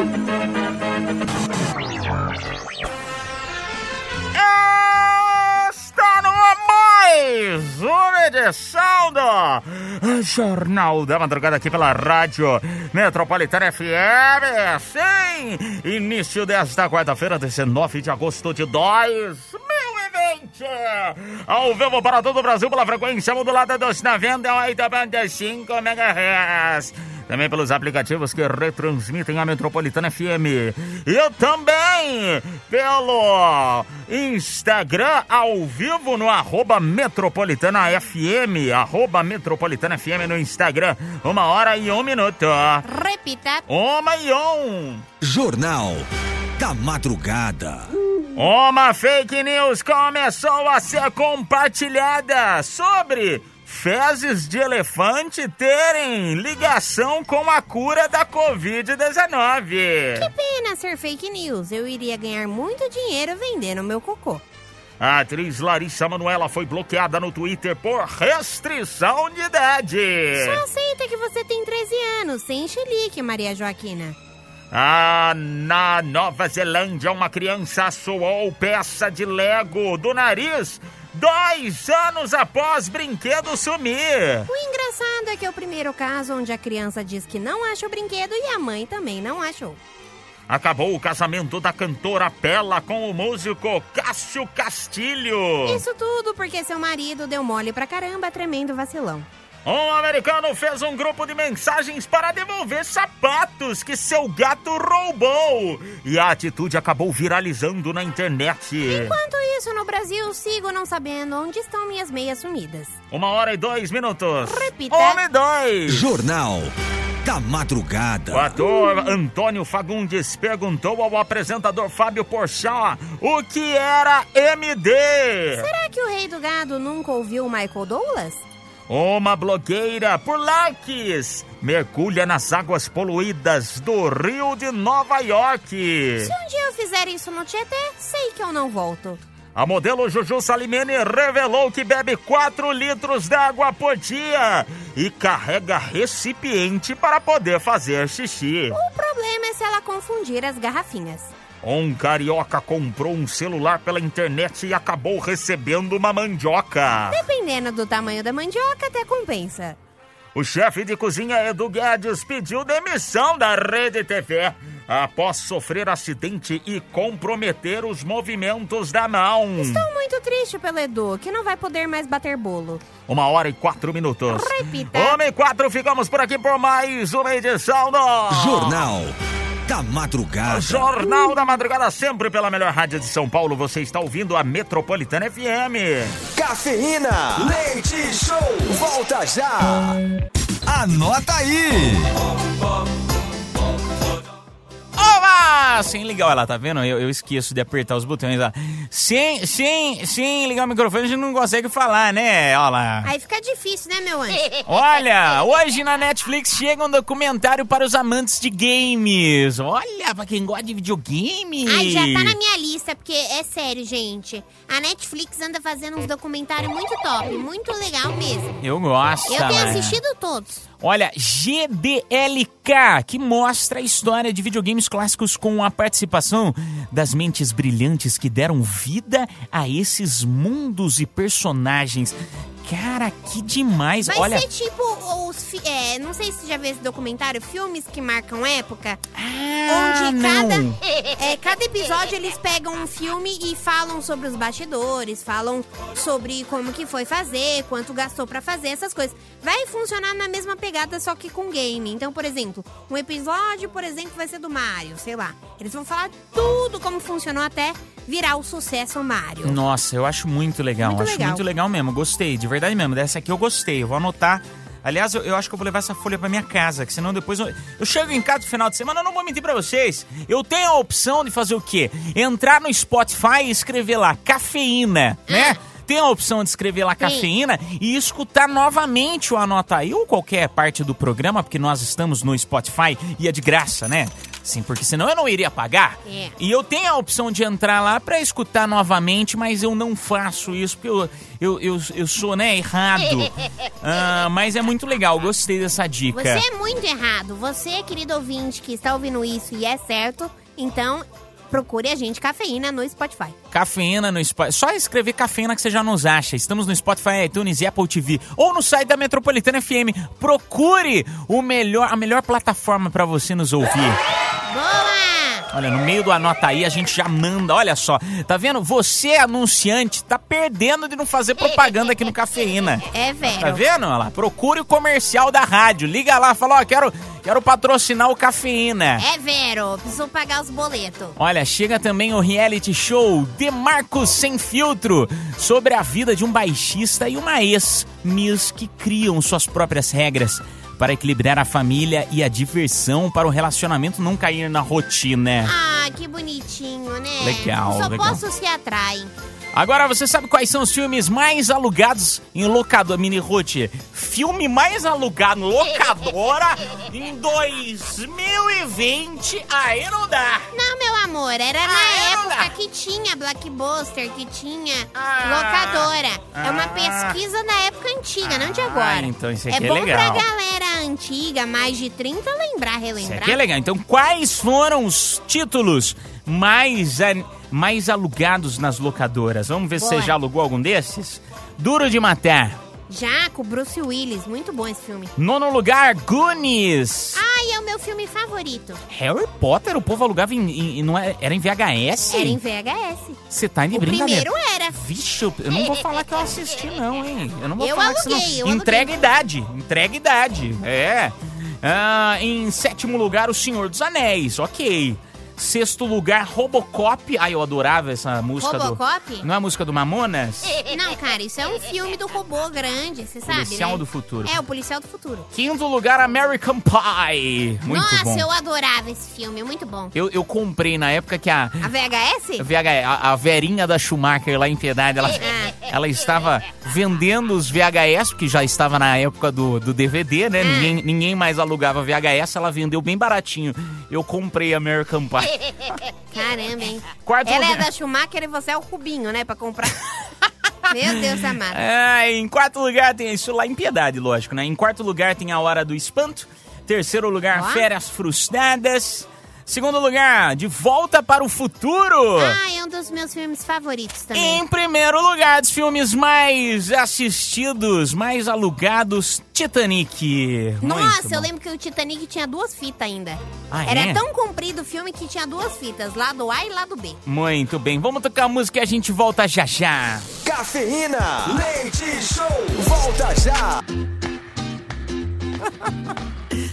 Está no ar mais uma edição do Jornal da Madrugada aqui pela Rádio Metropolitana F M. Sim, início desta quarta-feira, dezenove de agosto de dois mil e vinte. Ao vivo para todo o Brasil pela frequência modulada dos noventa e oito ponto cinco megahertz. Também pelos aplicativos que retransmitem a Metropolitana F M. E também pelo Instagram ao vivo no arroba Metropolitana F M. Arroba Metropolitana F M no Instagram. Uma hora e um minuto. Repita. Uma e um. Jornal da Madrugada. Uma fake news começou a ser compartilhada sobre fezes de elefante terem ligação com a cura da covid dezenove. Que pena ser fake news. Eu iria ganhar muito dinheiro vendendo meu cocô. A atriz Larissa Manoela foi bloqueada no Twitter por restrição de idade. Só aceita que você tem treze anos, sem chilique, Maria Joaquina. Ah, na Nova Zelândia, uma criança suou peça de Lego do nariz dois anos após brinquedo sumir. O engraçado é que é o primeiro caso onde a criança diz que não acha o brinquedo e a mãe também não achou. Acabou o casamento da cantora Pella com o músico Cássio Castilho. Isso tudo porque seu marido deu mole pra caramba, tremendo vacilão. Um americano fez um grupo de mensagens para devolver sapatos que seu gato roubou. E a atitude acabou viralizando na internet. Enquanto isso, no Brasil, sigo não sabendo onde estão minhas meias sumidas. Uma hora e dois minutos. Repita. Uma e dois. Jornal da Madrugada. O ator Antônio Fagundes perguntou ao apresentador Fábio Porchat o que era M D. Será que o rei do gado nunca ouviu o Michael Douglas? Uma blogueira por likes mergulha nas águas poluídas do Rio de Nova York. Se um dia eu fizer isso no Tietê, sei que eu não volto. A modelo Juju Salimene revelou que bebe quatro litros d'água por dia e carrega recipiente para poder fazer xixi. O problema é se ela confundir as garrafinhas. Um carioca comprou um celular pela internet e acabou recebendo uma mandioca. Dependendo do tamanho da mandioca, até compensa. O chefe de cozinha Edu Guedes pediu demissão da Rede T V após sofrer acidente e comprometer os movimentos da mão. Estou muito triste pelo Edu, que não vai poder mais bater bolo. Uma hora e quatro minutos. Repita. Uma e quatro, ficamos por aqui por mais uma edição do Jornal da Madrugada. Jornal da Madrugada, sempre pela melhor rádio de São Paulo. Você está ouvindo a Metropolitana F M. Cafeína, leite show, volta já. Anota aí. Olá! Sem ligar, ela tá vendo? Eu, eu esqueço de apertar os botões lá. Sem, sem, sem ligar o microfone, a gente não consegue falar, né? Olha lá. Aí fica difícil, né, meu anjo? Olha, hoje na Netflix chega um documentário para os amantes de games. Olha, pra quem gosta de videogame. Ai, já tá na minha lista, porque é sério, gente. A Netflix anda fazendo uns documentários muito top, muito legal mesmo. Eu gosto. Eu tenho né? assistido todos. Olha, G D L K, que mostra a história de videogames clássicos com a participação das mentes brilhantes que deram vida a esses mundos e personagens. Cara, que demais. Vai Olha... ser tipo os... Fi- é, não sei se você já viu esse documentário, filmes que marcam época. Ah, onde não. cada, é, cada episódio eles pegam um filme e falam sobre os bastidores, falam sobre como que foi fazer, quanto gastou pra fazer, essas coisas. Vai funcionar na mesma pegada, só que com game. Então, por exemplo, um episódio, por exemplo, vai ser do Mario, sei lá. Eles vão falar tudo como funcionou até virar o sucesso Mario. Nossa, eu acho muito legal. Muito acho legal. muito legal mesmo. Gostei, de verdade mesmo. Dessa aqui eu gostei. Eu vou anotar. Aliás, eu, eu acho que eu vou levar essa folha pra minha casa, que senão depois eu, eu chego em casa no final de semana, eu não vou mentir pra vocês. Eu tenho a opção de fazer o quê? Entrar no Spotify e escrever lá, cafeína, né? Tem a opção de escrever lá, cafeína, e escutar novamente o Anota Aí, ou qualquer parte do programa, porque nós estamos no Spotify e é de graça, né? Sim, porque senão eu não iria pagar. É. E eu tenho a opção de entrar lá pra escutar novamente, mas eu não faço isso, porque eu, eu, eu, eu sou, né, errado. Ah, mas é muito legal, gostei dessa dica. Você é muito errado. Você, querido ouvinte, que está ouvindo isso e é certo, então procure a gente, Cafeína, no Spotify. Cafeína no Spotify. Só escrever Cafeína que você já nos acha. Estamos no Spotify, iTunes e Apple T V. Ou no site da Metropolitana F M. Procure o melhor, a melhor plataforma pra você nos ouvir. Boa! Olha, no meio do Anota Aí, a gente já manda, olha só. Tá vendo? Você, anunciante, tá perdendo de não fazer propaganda aqui no Cafeína. É, velho. Tá vendo? Olha lá, procure o comercial da rádio. Liga lá, fala, ó, quero, quero patrocinar o Cafeína. É, Vero. Preciso pagar os boletos. Olha, chega também o reality show De Marcos Sem Filtro, sobre a vida de um baixista e uma ex-miss que criam suas próprias regras para equilibrar a família e a diversão para o relacionamento não cair na rotina. Ah, que bonitinho, né? Legal, Só legal. posso se atrair. Agora, você sabe quais são os filmes mais alugados em locadora, Mini Ruth? Filme mais alugado em locadora em dois mil e vinte, aí não dá. Não, meu amor, era Ah, na não época dá. que tinha Blockbuster, que tinha Ah. locadora. É uma Ah. pesquisa da época antiga, não de agora. Ah, então isso aqui é é bom legal. pra galera antiga, mais de trinta, lembrar, Isso relembrar. aqui é legal. Então, quais foram os títulos mais, a- mais alugados nas locadoras? Vamos ver se Boa. você já alugou algum desses? Duro de Matar. Já, com o Bruce Willis, muito bom esse filme. Nono lugar, Goonies. Ai, é o meu filme favorito. Harry Potter, o povo alugava em, em- em- não é- era em V H S? Era em V H S. Você tá de O brincadeira. primeiro era. Vixe, eu, eu não vou falar que eu assisti não, hein? Eu não vou Eu falar que aluguei, você eu não... aluguei. Entrega idade, entrega idade, é. Ah, em sétimo lugar, O Senhor dos Anéis, ok. Sexto lugar, Robocop. Ai, eu adorava essa música Robocop? do... Não é a música do Mamonas? Não, cara, isso é um filme do robô grande, você sabe, Policial né? do Futuro. É, o Policial do Futuro. Quinto lugar, American Pie. Muito Nossa, bom. eu adorava esse filme, muito bom. Eu, eu comprei na época que a... A V H S? A, V H S, a, a Verinha da Schumacher lá em Piedade, ela, Ah. ela estava vendendo os V H S, porque já estava na época do, do D V D, né? Ah. Ninguém, ninguém mais alugava V H S, ela vendeu bem baratinho. Eu comprei American Pie. Caramba, hein? Quarto Ela lugar. é da Schumacher e você é o Rubinho, né? Pra comprar. Meu Deus amado. Ah, em quarto lugar tem isso lá em Piedade, lógico, né? Em quarto lugar tem A Hora do Espanto. Terceiro lugar, Ó. Férias Frustradas. Segundo lugar, De Volta para o Futuro. Ah, é um dos meus filmes favoritos também. Em primeiro lugar, dos filmes mais assistidos, mais alugados, Titanic. Muito Nossa, bom. eu lembro que o Titanic tinha duas fitas ainda. Ah, Era é? tão comprido o filme que tinha duas fitas, lado A e lado B. Muito bem, vamos tocar a música e a gente volta já já. Cafeína, leite show, volta já.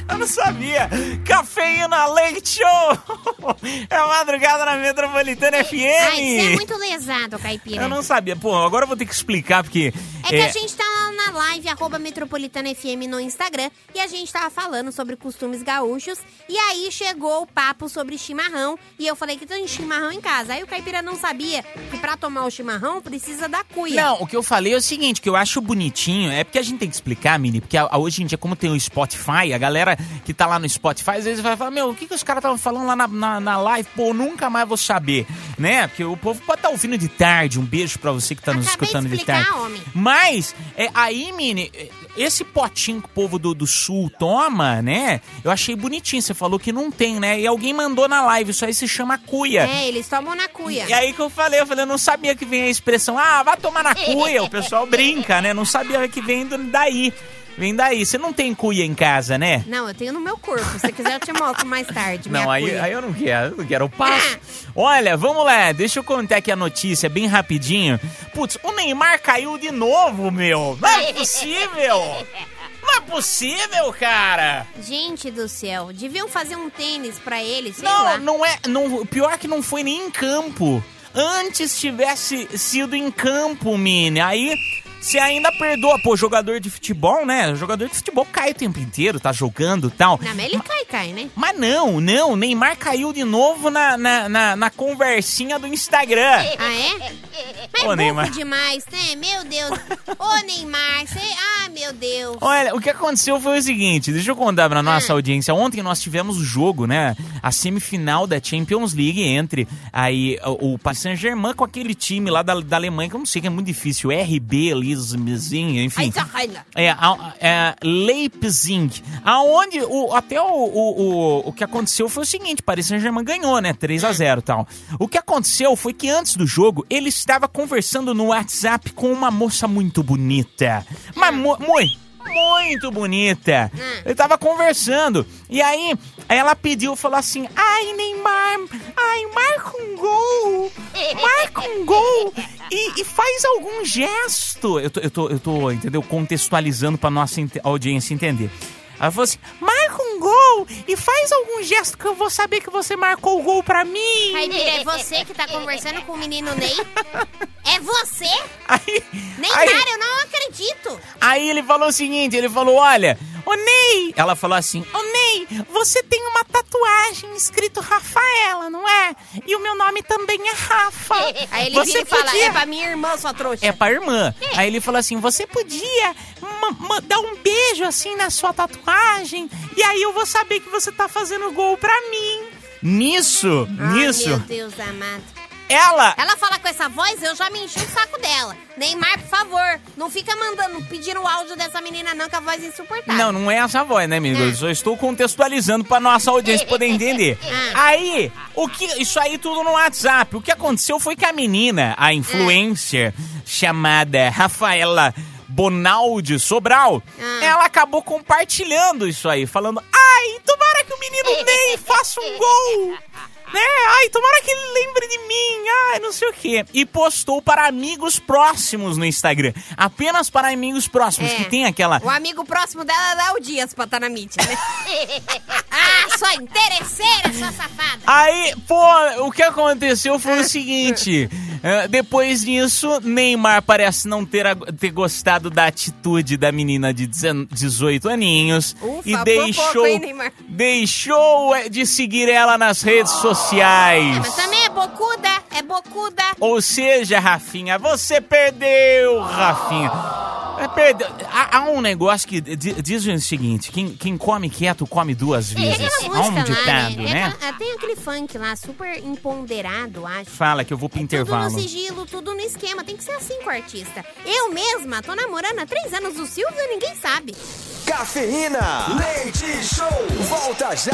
Eu não sabia. Cafeína Leite Show. É a madrugada na Metropolitana F M. Ai, você é muito lesado, Caipira. Eu não sabia. Pô, agora eu vou ter que explicar, porque... É que é... a gente tá na live, arroba Metropolitana F M no Instagram, e a gente tava falando sobre costumes gaúchos, e aí chegou o papo sobre chimarrão, e eu falei que tem chimarrão em casa. Aí o Caipira não sabia que pra tomar o chimarrão precisa da cuia. Não, o que eu falei é o seguinte, que eu acho bonitinho, é porque a gente tem que explicar, Mini, porque a, a, hoje em dia, como tem o Spotify, a galera que tá lá no Spotify, às vezes vai falar, meu, o que, que os caras estavam falando lá na, na, na live? Pô, nunca mais vou saber, né? Porque o povo pode estar ouvindo de tarde, um beijo pra você que tá nos Acabei escutando de, explicar, de tarde. Homem. Mas, é, aí, Mini, esse potinho que o povo do, do Sul toma, né? Eu achei bonitinho, você falou que não tem, né? E alguém mandou na live, isso aí se chama cuia. É, eles tomam na cuia. E aí que eu falei, eu falei, eu não sabia que vem a expressão, ah, vai tomar na cuia, o pessoal brinca, né? Não sabia que vem daí. Vem daí. Você não tem cuia em casa, né? Não, eu tenho no meu corpo. Se você quiser, eu te mostro mais tarde. Não, aí, aí eu não quero. Eu não quero. Eu passo. Olha, vamos lá. Deixa eu contar aqui a notícia bem rapidinho. Putz, o Neymar caiu de novo, meu. Não é possível. Não é possível, cara. Gente do céu. Deviam fazer um tênis pra ele, sei não, lá. Não, é. Não, pior que não foi nem em campo. Antes tivesse sido em campo, Mini. Aí... Você ainda perdoa, pô, jogador de futebol, né? O jogador de futebol cai o tempo inteiro, tá jogando e tal. Não, mas ele cai, cai, né? Mas não, não, Neymar caiu de novo na, na, na, na conversinha do Instagram. Ah, é? Mas Ô, é Neymar. burro demais, né? Meu Deus. Ô, Neymar, você... Ah, meu Deus. Olha, o que aconteceu foi o seguinte, deixa eu contar pra nossa ah. audiência. Ontem nós tivemos o jogo, né? A semifinal da Champions League entre aí o, o Paris Saint-Germain com aquele time lá da, da Alemanha, que eu não sei, que é muito difícil, o R B ali, enfim, é, é Leipzig, aonde o, até o, o, o, o que aconteceu foi o seguinte, Paris Saint-Germain ganhou, né, três a zero e tal. O que aconteceu foi que antes do jogo, ele estava conversando no WhatsApp com uma moça muito bonita, mas mu- muito muito bonita. Hum. Ele tava conversando. E aí, ela pediu, falou assim, ai, Neymar, ai, marca um gol. Marca um gol. E, e faz algum gesto. Eu tô, eu tô, eu tô, entendeu? Contextualizando pra nossa audiência entender. Ela falou assim, marca um gol e faz algum gesto que eu vou saber que você marcou o gol pra mim. Caipira, é você que tá conversando com o menino Ney? É você? Aí, Neymar, aí, eu não acredito. Aí ele falou o seguinte, ele falou, olha, ô Ney, ela falou assim, ô Ney, você tem uma tatuagem escrito Rafaela, não é? E o meu nome também é Rafa. Aí ele você vira e podia... fala, é pra minha irmã, sua trouxa. É pra irmã. É. Aí ele falou assim, você podia ma- ma- dar um beijo assim na sua tatuagem e aí eu vou saber que você tá fazendo gol pra mim. Nisso, Ai, nisso. meu Deus amado. Ela... Ela fala com essa voz, eu já me enchi o saco dela. Neymar, por favor, não fica mandando, pedindo o áudio dessa menina não, que a voz é insuportável. Não, não é essa voz, né, amigo? Eu só estou contextualizando pra nossa audiência poder entender. Aí, o que, isso aí tudo no WhatsApp. O que aconteceu foi que a menina, a influencer chamada Rafaela Bonaldi Sobral, ela acabou compartilhando isso aí, falando, ai, tomara que o menino Ney faça um gol. Né? Ai, tomara que ele lembre de mim. Ai, não sei o quê. E postou para amigos próximos no Instagram. Apenas para amigos próximos, É. que tem aquela... O amigo próximo dela é o Dias pra estar na mídia, né? Ah, sua interesseira, sua safada. Aí, pô, o que aconteceu foi o seguinte. uh, depois disso, Neymar parece não ter, ag- ter gostado da atitude da menina de dezoito aninhos. Ufa, e por deixou, pouco, hein, Neymar? deixou eh, de seguir ela nas redes sociais. Mas também é bocuda, é bocuda. Ou seja, Rafinha, você perdeu, Rafinha. É, perdeu. Há, há um negócio que di- diz o seguinte, quem, quem come quieto come duas vezes. Aquela Há um música lá, ditado, né? né? É aquela- tem aquele funk lá, super empoderado, acho. Fala que eu vou pro Tudo intervalo. no sigilo, tudo no esquema. Tem que ser assim com o artista. Eu mesma tô namorando há três anos o Silvio e ninguém sabe. Cafeína, leite show, volta já.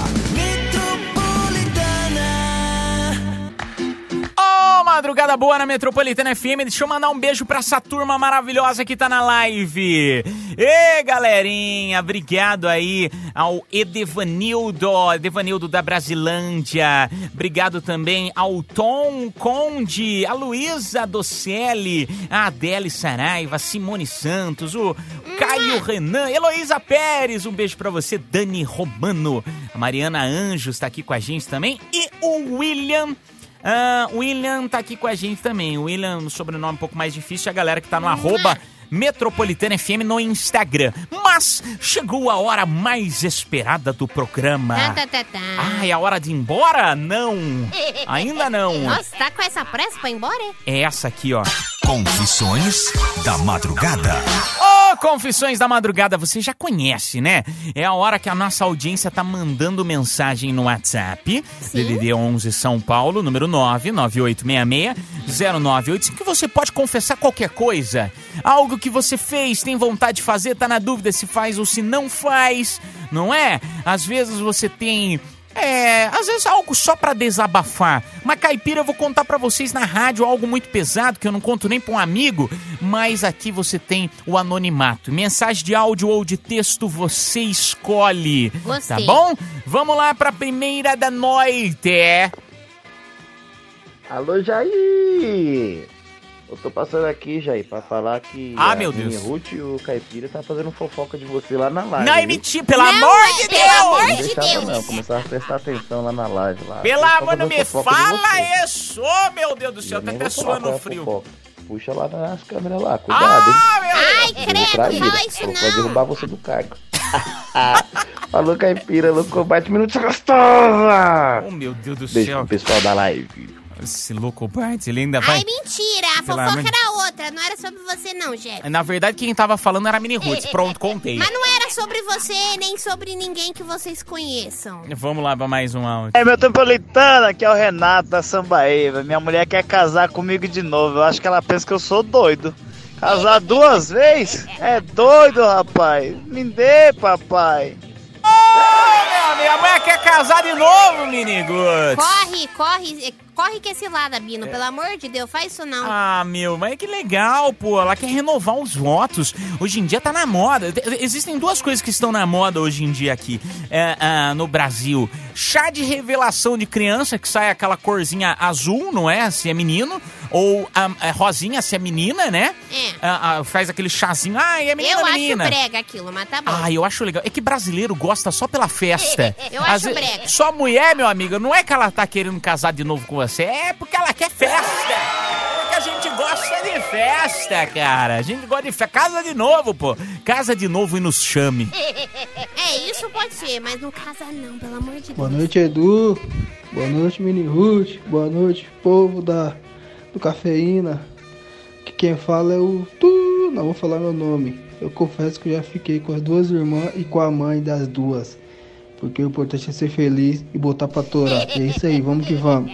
Ô, madrugada boa na Metropolitana F M. Deixa eu mandar um beijo pra essa turma maravilhosa que tá na live. Ê, galerinha, obrigado aí ao Edevanildo, Edevanildo da Brasilândia. Obrigado também ao Tom Conde, a Luísa Docelli, a Adele Saraiva, Simone Santos, o Caio Caio Renan, Heloísa Pérez, um beijo pra você, Dani Romano, a Mariana Anjos tá aqui com a gente também, e o William, uh, William tá aqui com a gente também, o William, um sobrenome um pouco mais difícil, a galera que tá no arroba Metropolitana F M no Instagram. Mas chegou a hora mais esperada do programa. Tá, tá, tá, tá. Ah, é a hora de ir embora? Não, ainda não. Nossa, tá com essa pressa pra ir embora? É essa aqui, ó. Confissões da Madrugada. Ô, Confissões da Madrugada, você já conhece, né? É a hora que a nossa audiência tá mandando mensagem no WhatsApp. D D D onze São Paulo, número nove nove oito seis seis zero nove oito cinco, que você pode confessar qualquer coisa. Algo que você fez, tem vontade de fazer, tá na dúvida se faz ou se não faz, não é? Às vezes você tem... É, às vezes algo só pra desabafar. Uma caipira eu vou contar pra vocês na rádio, algo muito pesado que eu não conto nem pra um amigo, mas aqui você tem o anonimato. Mensagem de áudio ou de texto você escolhe. Gostei. Tá bom? Vamos lá pra primeira da noite. Alô, Jair! Eu tô passando aqui, Jair, pra falar que ah, a meu Mini Deus. Ruth e o Caipira tá fazendo fofoca de você lá na live. Não, viu? é mentira, pelo Não, amor é, de pelo Deus! amor Não de deixava Deus. não, começava a prestar atenção lá na live. Lá. Pelo Eles tão amor, não fazendo me fofoca de fala você. isso! Oh, meu Deus do céu, Eu tá nem até vou falar suando qual é a frio. fofoca. Puxa lá nas câmeras lá, cuidado, Ah, hein? meu Deus! Ai, credo, fala isso Pode não. derrubar você do cargo. Falou, Caipira, louco, bate minutos gostosa! Oh, meu Deus do Beijo céu. pro pessoal da live. Esse louco Bart, ele ainda vai... Ai, mentira, a Pelo fofoca amor- era outra, não era sobre você não, Jeff. Na verdade, quem tava falando era a Mini Roots. Pronto, contei. Mas não era sobre você, nem sobre ninguém que vocês conheçam. Vamos lá pra mais um áudio. É, Metropolitana, aqui é o Renato da Sambaíba. Minha mulher quer casar comigo de novo. Eu acho que ela pensa que eu sou doido. Casar duas vezes? É doido, rapaz. Me dê, papai. Oh, minha mulher quer casar de novo, Mini Goods. Corre, corre, corre que esse lado, Bino, pelo amor de Deus, faz isso não. Ah, meu, mas que legal, pô. Ela quer renovar os votos. Hoje em dia tá na moda. Existem duas coisas que estão na moda hoje em dia aqui é, ah, no Brasil. Chá de revelação de criança, que sai aquela corzinha azul, não é? Se é menino. Ou a, a rosinha, se é menina, né? É. Ah, ah, faz aquele chazinho. Ah, é menina, Eu menina. acho brega aquilo, mas tá bom. Ah, eu acho legal. É que brasileiro gosta só pela festa. Eu Às acho ve- brega. Só mulher, meu amigo, não é que ela tá querendo casar de novo com você, é porque ela quer festa. Porque a gente gosta de festa, cara. A gente gosta de festa. Casa de novo, pô. Casa de novo e nos chame. É, isso pode ser, mas não casa não, pelo amor de Deus. Boa noite, Edu. Boa noite, Mini Ruth. Boa noite, povo da, do Cafeína. Que quem fala é o Tu. Não vou falar meu nome. Eu confesso que eu já fiquei com as duas irmãs e com a mãe das duas. Porque o importante é ser feliz e botar pra torar. E é isso aí, vamos que vamos.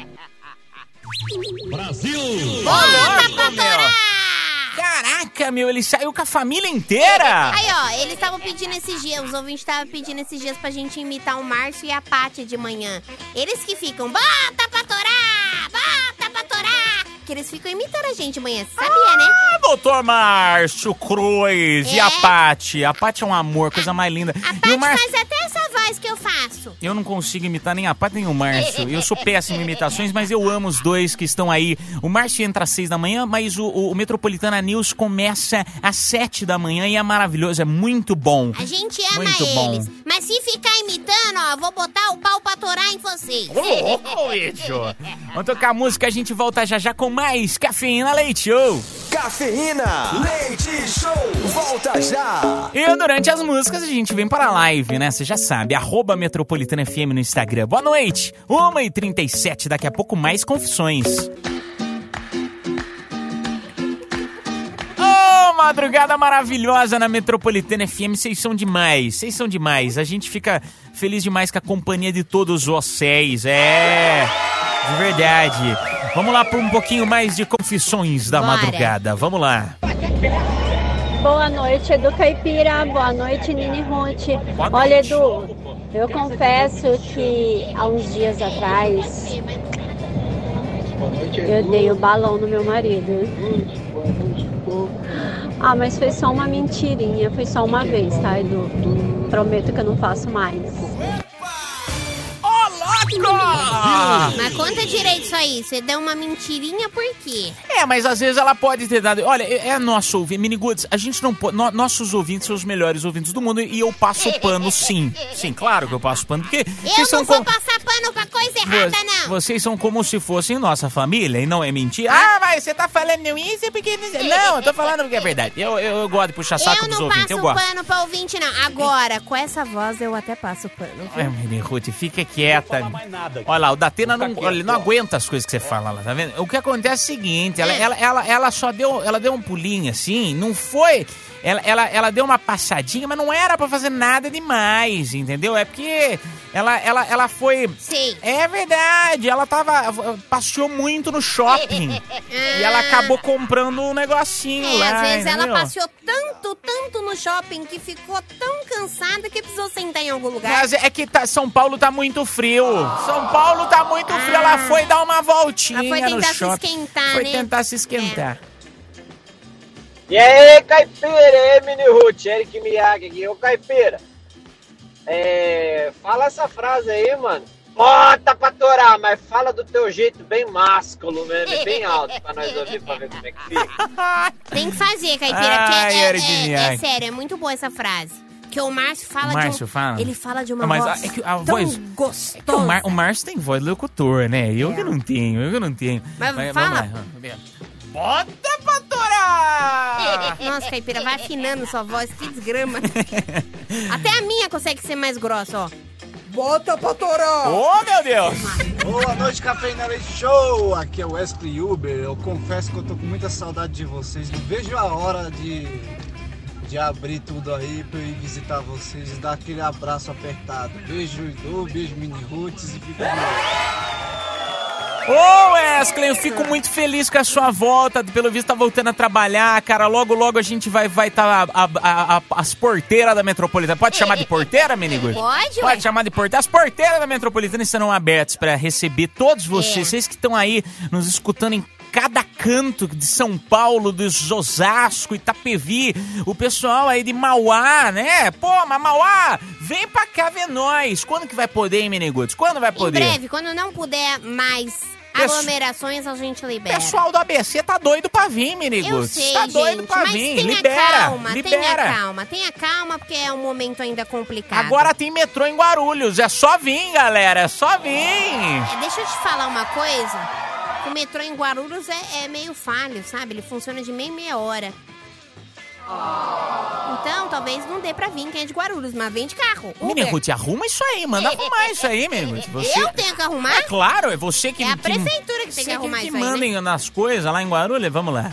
Brasil! Bota pra torar! Caraca, meu, ele saiu com a família inteira. Aí, ó, eles estavam pedindo esses dias, os ouvintes estavam pedindo esses dias pra gente imitar o Márcio e a Pátia de manhã. Eles que ficam, bota pra torar, bota pra torar. Que eles ficam imitando a gente de manhã, você sabia, né? Ah, doutor Márcio Cruz e É. a Paty. A Paty é um amor, coisa mais linda. A E o Pátia Márcio... faz até essa voz que eu faço. Eu não consigo imitar nem a Paty nem o Márcio. Eu sou péssimo em imitações, mas eu amo os dois que estão aí. O Márcio entra às seis da manhã, mas o, o, o Metropolitana News começa às sete da manhã e é maravilhoso, é muito bom. A gente ama Muito bom. eles. Mas se ficar imitando, ó, vou botar o pau pra torar em vocês. Ô, louco, bicho. Vamos tocar música, a gente volta já já com mais Cafeína Leite Show. Cafeína, Leite Show, volta já. E durante as músicas a gente vem para a live, né? Você já sabe, arroba Metropolitana F M no Instagram. Boa noite, uma e trinta e sete, daqui a pouco mais confissões. Oh, madrugada maravilhosa na Metropolitana F M, vocês são demais, vocês são demais. A gente fica feliz demais com a companhia de todos vocês, é, de verdade. Vamos lá para um pouquinho mais de confissões da Bora. madrugada, vamos lá. Boa noite, Edu Caipira. Boa noite, Nini Ruth. Olha, Edu, eu confesso que há uns dias atrás eu dei o balão no meu marido. Ah, mas foi só uma mentirinha, foi só uma vez, tá, Edu? Prometo que eu não faço mais. Ô, louco! Ah. Mas conta direito isso aí. Você deu uma mentirinha por quê? É, mas às vezes ela pode ter dado... Olha, é, é nosso ouvinte. Miniguts, a gente não pode... No, nossos ouvintes são os melhores ouvintes do mundo e eu passo pano, sim. Sim, claro que eu passo pano, porque... Eu não vou como... passar pano pra coisa errada, Vo- não. Vocês são como se fossem nossa família e não é mentira. Ah, mas você tá falando isso porque... Não, eu tô falando porque é verdade. Eu, eu, eu gosto de puxar saco eu dos ouvintes, eu gosto. Eu não passo pano pra ouvinte, não. Agora, com essa voz, eu até passo pano. Ai, Mini Ruth, fica quieta. Olha lá, o Datena não, olha, ele não aguenta as coisas que você fala lá, tá vendo? O que acontece é o seguinte, ela, ela, ela, ela só deu, ela deu um pulinho assim, não foi... Ela, ela, ela deu uma passadinha, mas não era pra fazer nada demais, entendeu? É porque ela, ela, ela foi... Sim. É verdade, ela tava... Passeou muito no shopping. E ela acabou comprando um negocinho É, lá, às vezes ela entendeu? passeou tanto, tanto no shopping que ficou tão cansada que precisou sentar em algum lugar. Mas é que tá, São Paulo tá muito frio. São Paulo tá muito frio. Ela foi dar uma voltinha Ela foi no tentar se shopping. esquentar, Foi né? tentar se esquentar. E aí, Caipira, e aí, Mini Ruth, Eric Miyagi aqui. Ô, Caipira, é... fala essa frase aí, mano. Bota pra torar, mas fala do teu jeito bem másculo mesmo, bem alto, pra nós ouvir, pra ver como é que fica. Tem que fazer, Caipira, que Ai, é, Eric é, é, Miyagi. é sério, é muito boa essa frase. Que o Márcio fala O Márcio de um... fala? Ele fala de uma Ah, mas voz é que a tão voz- gostosa. É que o, Mar, o Márcio tem voz de locutor, né? Eu que não tenho, eu que não tenho. Mas Vamos fala. lá, vamos lá. Bota pra torar! Nossa, Caipira, vai afinando sua voz, que desgrama. Até a minha consegue ser mais grossa, ó. Bota pra torar! Ô, meu Deus! Boa noite, Cafeína Leite Show! Aqui é o Wesley Uber. Eu confesso que eu tô com muita saudade de vocês. Não vejo a hora de, de abrir tudo aí pra eu ir visitar vocês e dar aquele abraço apertado. Beijo, Edu, beijo, Mini Roots e fica bem. Ô, Wesley, eu fico muito feliz com a sua volta. Pelo visto, tá voltando a trabalhar, cara. Logo, logo a gente vai vai tá a, a, a, as porteiras da Metropolitana. Pode chamar de porteira, Menigudo? Pode, Pode ué. chamar de porteira. As porteiras da Metropolitana estarão abertas para receber todos vocês. É. Vocês que estão aí nos escutando em cada canto de São Paulo, de Osasco, Itapevi, o pessoal aí de Mauá, né? Pô, mas Mauá, vem pra cá ver nós. Quando que vai poder, hein, Menigudos? Quando vai poder? Em breve, quando não puder mais Pesso- aglomerações, a gente libera. Pessoal do A B C tá doido pra vir, Eu Menigudos. sei, Tá doido gente, pra mas vir. tenha Libera, calma, libera. tenha calma, tenha calma, porque é um momento ainda complicado. Agora tem metrô em Guarulhos. É só vir, galera. É só vir. É, deixa eu te falar uma coisa. O metrô em Guarulhos é, é meio falho, sabe? Ele funciona de meia em meia hora. Então, talvez não dê pra vir quem é de Guarulhos, mas vem de carro. Uber. Mini Ruth, arruma isso aí. Manda arrumar isso aí, Menigudos. Você... Eu tenho que arrumar? É claro, é você que... É a que- prefeitura que tem você que arrumar que isso aí, né? mandem nas coisas lá em Guarulhos. Vamos lá.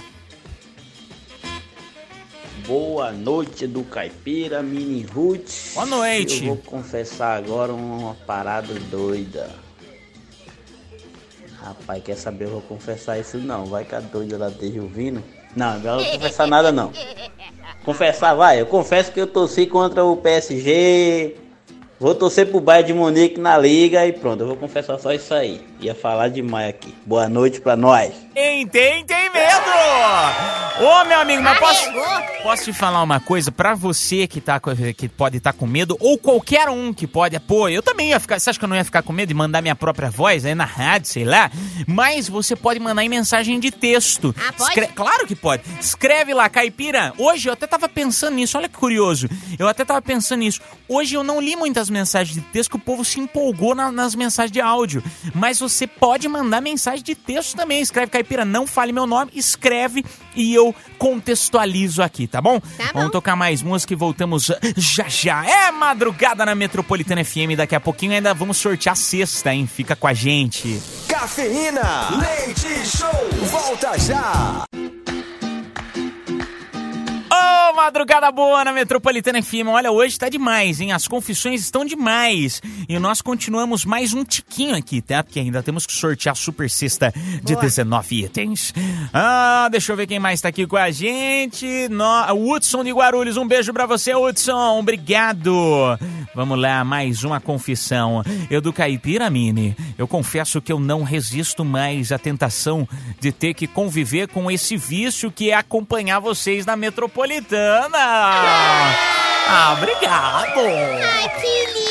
Boa noite do Caipira, Mini Roots. Boa noite. Eu vou confessar agora uma parada doida. Rapaz, quer saber? Eu vou confessar isso não. Vai que a doida lá esteja ouvindo. Não, não vou confessar nada não. Confessar, vai. Eu confesso que eu torci contra o P S G. Vou torcer pro Bayern de Munique na liga e pronto. Eu vou confessar só isso aí. Ia falar demais aqui. Boa noite pra nós. Tem, tem, tem medo! Ô, meu amigo, mas posso, posso te falar uma coisa? Pra você que, tá, com- que pode estar com medo, ou qualquer um que pode, pô, eu também ia ficar, você acha que eu não ia ficar com medo de mandar minha própria voz aí na rádio, sei lá? Mas você pode mandar em mensagem de texto. Ah, pode? Escre- Claro que pode. Escreve lá, Caipira. Hoje eu até tava pensando nisso, olha que curioso. Eu até tava pensando nisso. Hoje eu não li muitas mensagens de texto, que o povo se empolgou na- nas mensagens de áudio. Mas você pode mandar mensagem de texto também. Escreve, Caipira, não fale meu nome, escreve e eu contextualizo aqui, tá bom? Tá bom. Vamos tocar mais música e voltamos já já. É madrugada na Metropolitana F M, daqui a pouquinho ainda vamos sortear a sexta, hein? Fica com a gente. Cafeína, leite show, volta já. Ô, madrugada boa na Metropolitana F M. Olha, hoje tá demais, hein? As confissões estão demais. E nós continuamos mais um tiquinho aqui, tá? Porque ainda temos que sortear a super cesta de Boa. dezenove itens. Ah, deixa eu ver quem mais tá aqui com a gente. No... O Hudson de Guarulhos. Um beijo pra você, Hudson. Obrigado. Vamos lá, mais uma confissão. Eu do Caipira, Mini. Eu confesso que eu não resisto mais à tentação de ter que conviver com esse vício que é acompanhar vocês na Metropolitana. Ah, obrigado. Ai, que lindo!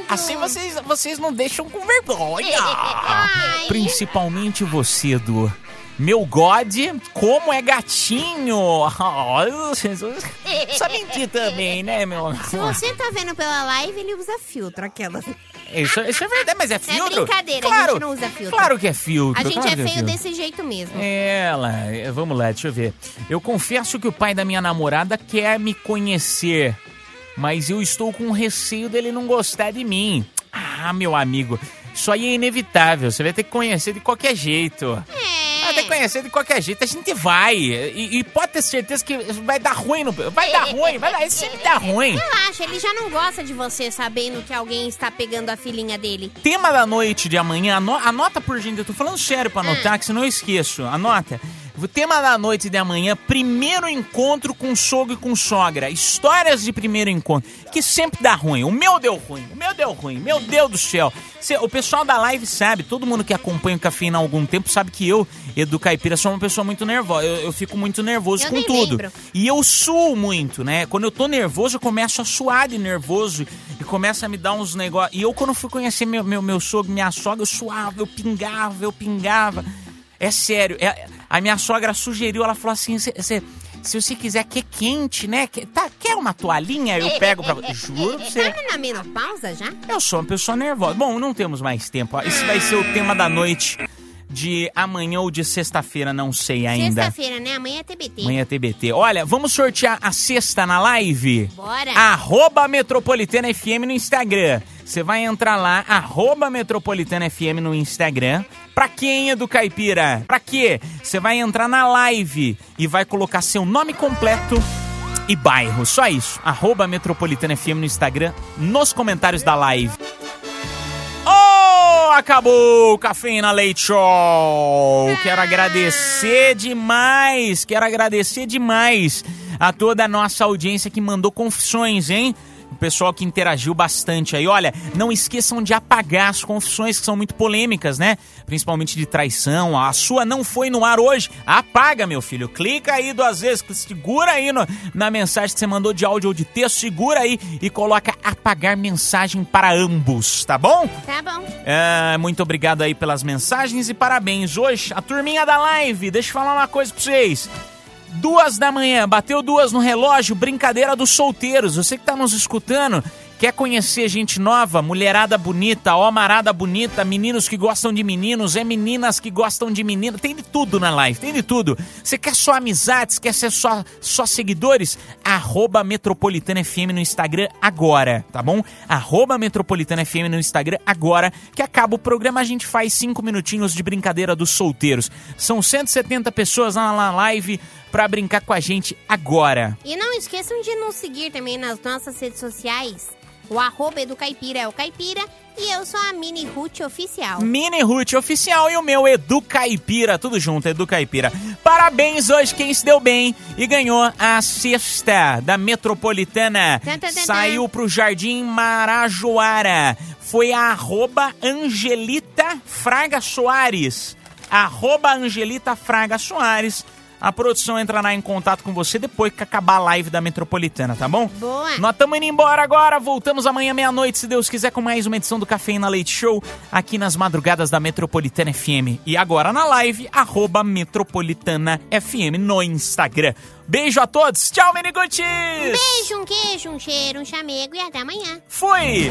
Assim vocês, vocês não deixam com vergonha. Principalmente você, Edu. Meu God, como é gatinho. Oh, só mentir também, né, meu? Se você tá vendo pela live, ele usa filtro, aquela... Isso, isso é verdade, mas é filtro? É brincadeira, claro, a gente não usa filtro. Claro que é filtro. A gente claro é feio é desse jeito mesmo. Ela, vamos lá, deixa eu ver. Eu confesso que o pai da minha namorada quer me conhecer, mas eu estou com receio dele não gostar de mim. Ah, meu amigo, isso aí é inevitável, você vai ter que conhecer de qualquer jeito. É. Vai ter que conhecer de qualquer jeito, a gente vai. E, e pode ter certeza que vai dar ruim, no, vai dar ruim, vai dar, sempre dá ruim. Relaxa, ele já não gosta de você sabendo que alguém está pegando a filhinha dele. Tema da noite de amanhã, ano, anota por gente, eu tô falando sério pra anotar, ah. que senão eu esqueço, anota. O tema da noite de amanhã, primeiro encontro com sogro e com sogra. Histórias de primeiro encontro, que sempre dá ruim. O meu deu ruim, o meu deu ruim, meu Deus do céu. O pessoal da live sabe, todo mundo que acompanha o Cafeína há algum tempo sabe que eu, Edu Caipira, sou uma pessoa muito nervosa. Eu, eu fico muito nervoso eu com tudo. Lembro. E eu suo muito, né? Quando eu tô nervoso, eu começo a suar de nervoso e começa a me dar uns negócios. E eu, quando fui conhecer meu, meu, meu sogro, minha sogra, eu suava, eu pingava, eu pingava. É sério, é, a minha sogra sugeriu, ela falou assim, cê, cê, se você quiser que é quente, né? Que, tá, quer uma toalhinha? Eu pego pra você. Juro pra você. Tá na menopausa já? Eu sou uma pessoa nervosa. Bom, não temos mais tempo. Esse vai ser o tema da noite de amanhã ou de sexta-feira, não sei ainda. Sexta-feira, né? Amanhã é T B T. Amanhã é T B T. Olha, vamos sortear a sexta na live? Bora. Arroba Metropolitana F M no Instagram. Você vai entrar lá, arroba Metropolitana F M no Instagram. Pra quem, Edu Caipira? Pra quê? Você vai entrar na live e vai colocar seu nome completo e bairro. Só isso. Arroba Metropolitana F M no Instagram, nos comentários da live. Oh, acabou o Cafeína Leite Show! Quero agradecer demais, quero agradecer demais a toda a nossa audiência que mandou confissões, hein? O pessoal que interagiu bastante aí. Olha, não esqueçam de apagar as confissões que são muito polêmicas, né? Principalmente de traição. A sua não foi no ar hoje. Apaga, meu filho. Clica aí duas vezes, segura aí no, na mensagem que você mandou de áudio ou de texto. Segura aí e coloca apagar mensagem para ambos, tá bom? Tá bom. É, muito obrigado aí pelas mensagens e parabéns. Hoje, a turminha da live, deixa eu falar uma coisa pra vocês. Duas da manhã, bateu duas no relógio, brincadeira dos solteiros. Você que tá nos escutando, quer conhecer gente nova, mulherada bonita, homarada bonita, meninos que gostam de meninos, é meninas que gostam de meninos, tem de tudo na live, tem de tudo. Você quer só amizades, quer ser só, só seguidores? Arroba Metropolitana F M no Instagram agora, tá bom? Arroba Metropolitana F M no Instagram agora, que acaba o programa, a gente faz cinco minutinhos de brincadeira dos solteiros. São cento e setenta pessoas lá na live pra brincar com a gente agora. E não esqueçam de nos seguir também nas nossas redes sociais. O arroba Edu Caipira é o Caipira e eu sou a Mini Ruth Oficial. Mini Ruth Oficial e o meu Edu Caipira, tudo junto, Edu Caipira. Parabéns hoje quem se deu bem e ganhou a cesta da Metropolitana. Tum, tum, tum, Saiu pro Jardim Marajoara. Foi a arroba Angelita Fraga Soares. Arroba Angelita Fraga Soares. A produção entrará em contato com você depois que acabar a live da Metropolitana, tá bom? Boa! Nós estamos indo embora agora, voltamos amanhã meia-noite, se Deus quiser, com mais uma edição do Cafeína Leite Show, aqui nas madrugadas da Metropolitana F M. E agora na live, arroba Metropolitana F M no Instagram. Beijo a todos, tchau, menigutis! Um beijo, um queijo, um cheiro, um chamego e até amanhã. Fui!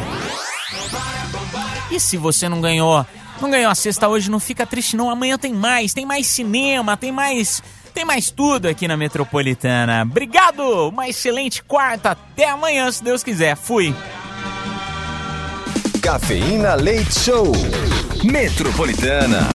E se você não ganhou, não ganhou a sexta hoje, não fica triste não, amanhã tem mais, tem mais cinema, tem mais... Tem mais tudo aqui na Metropolitana. Obrigado! Uma excelente quarta. Até amanhã, se Deus quiser. Fui! Cafeína Leite Show. Metropolitana.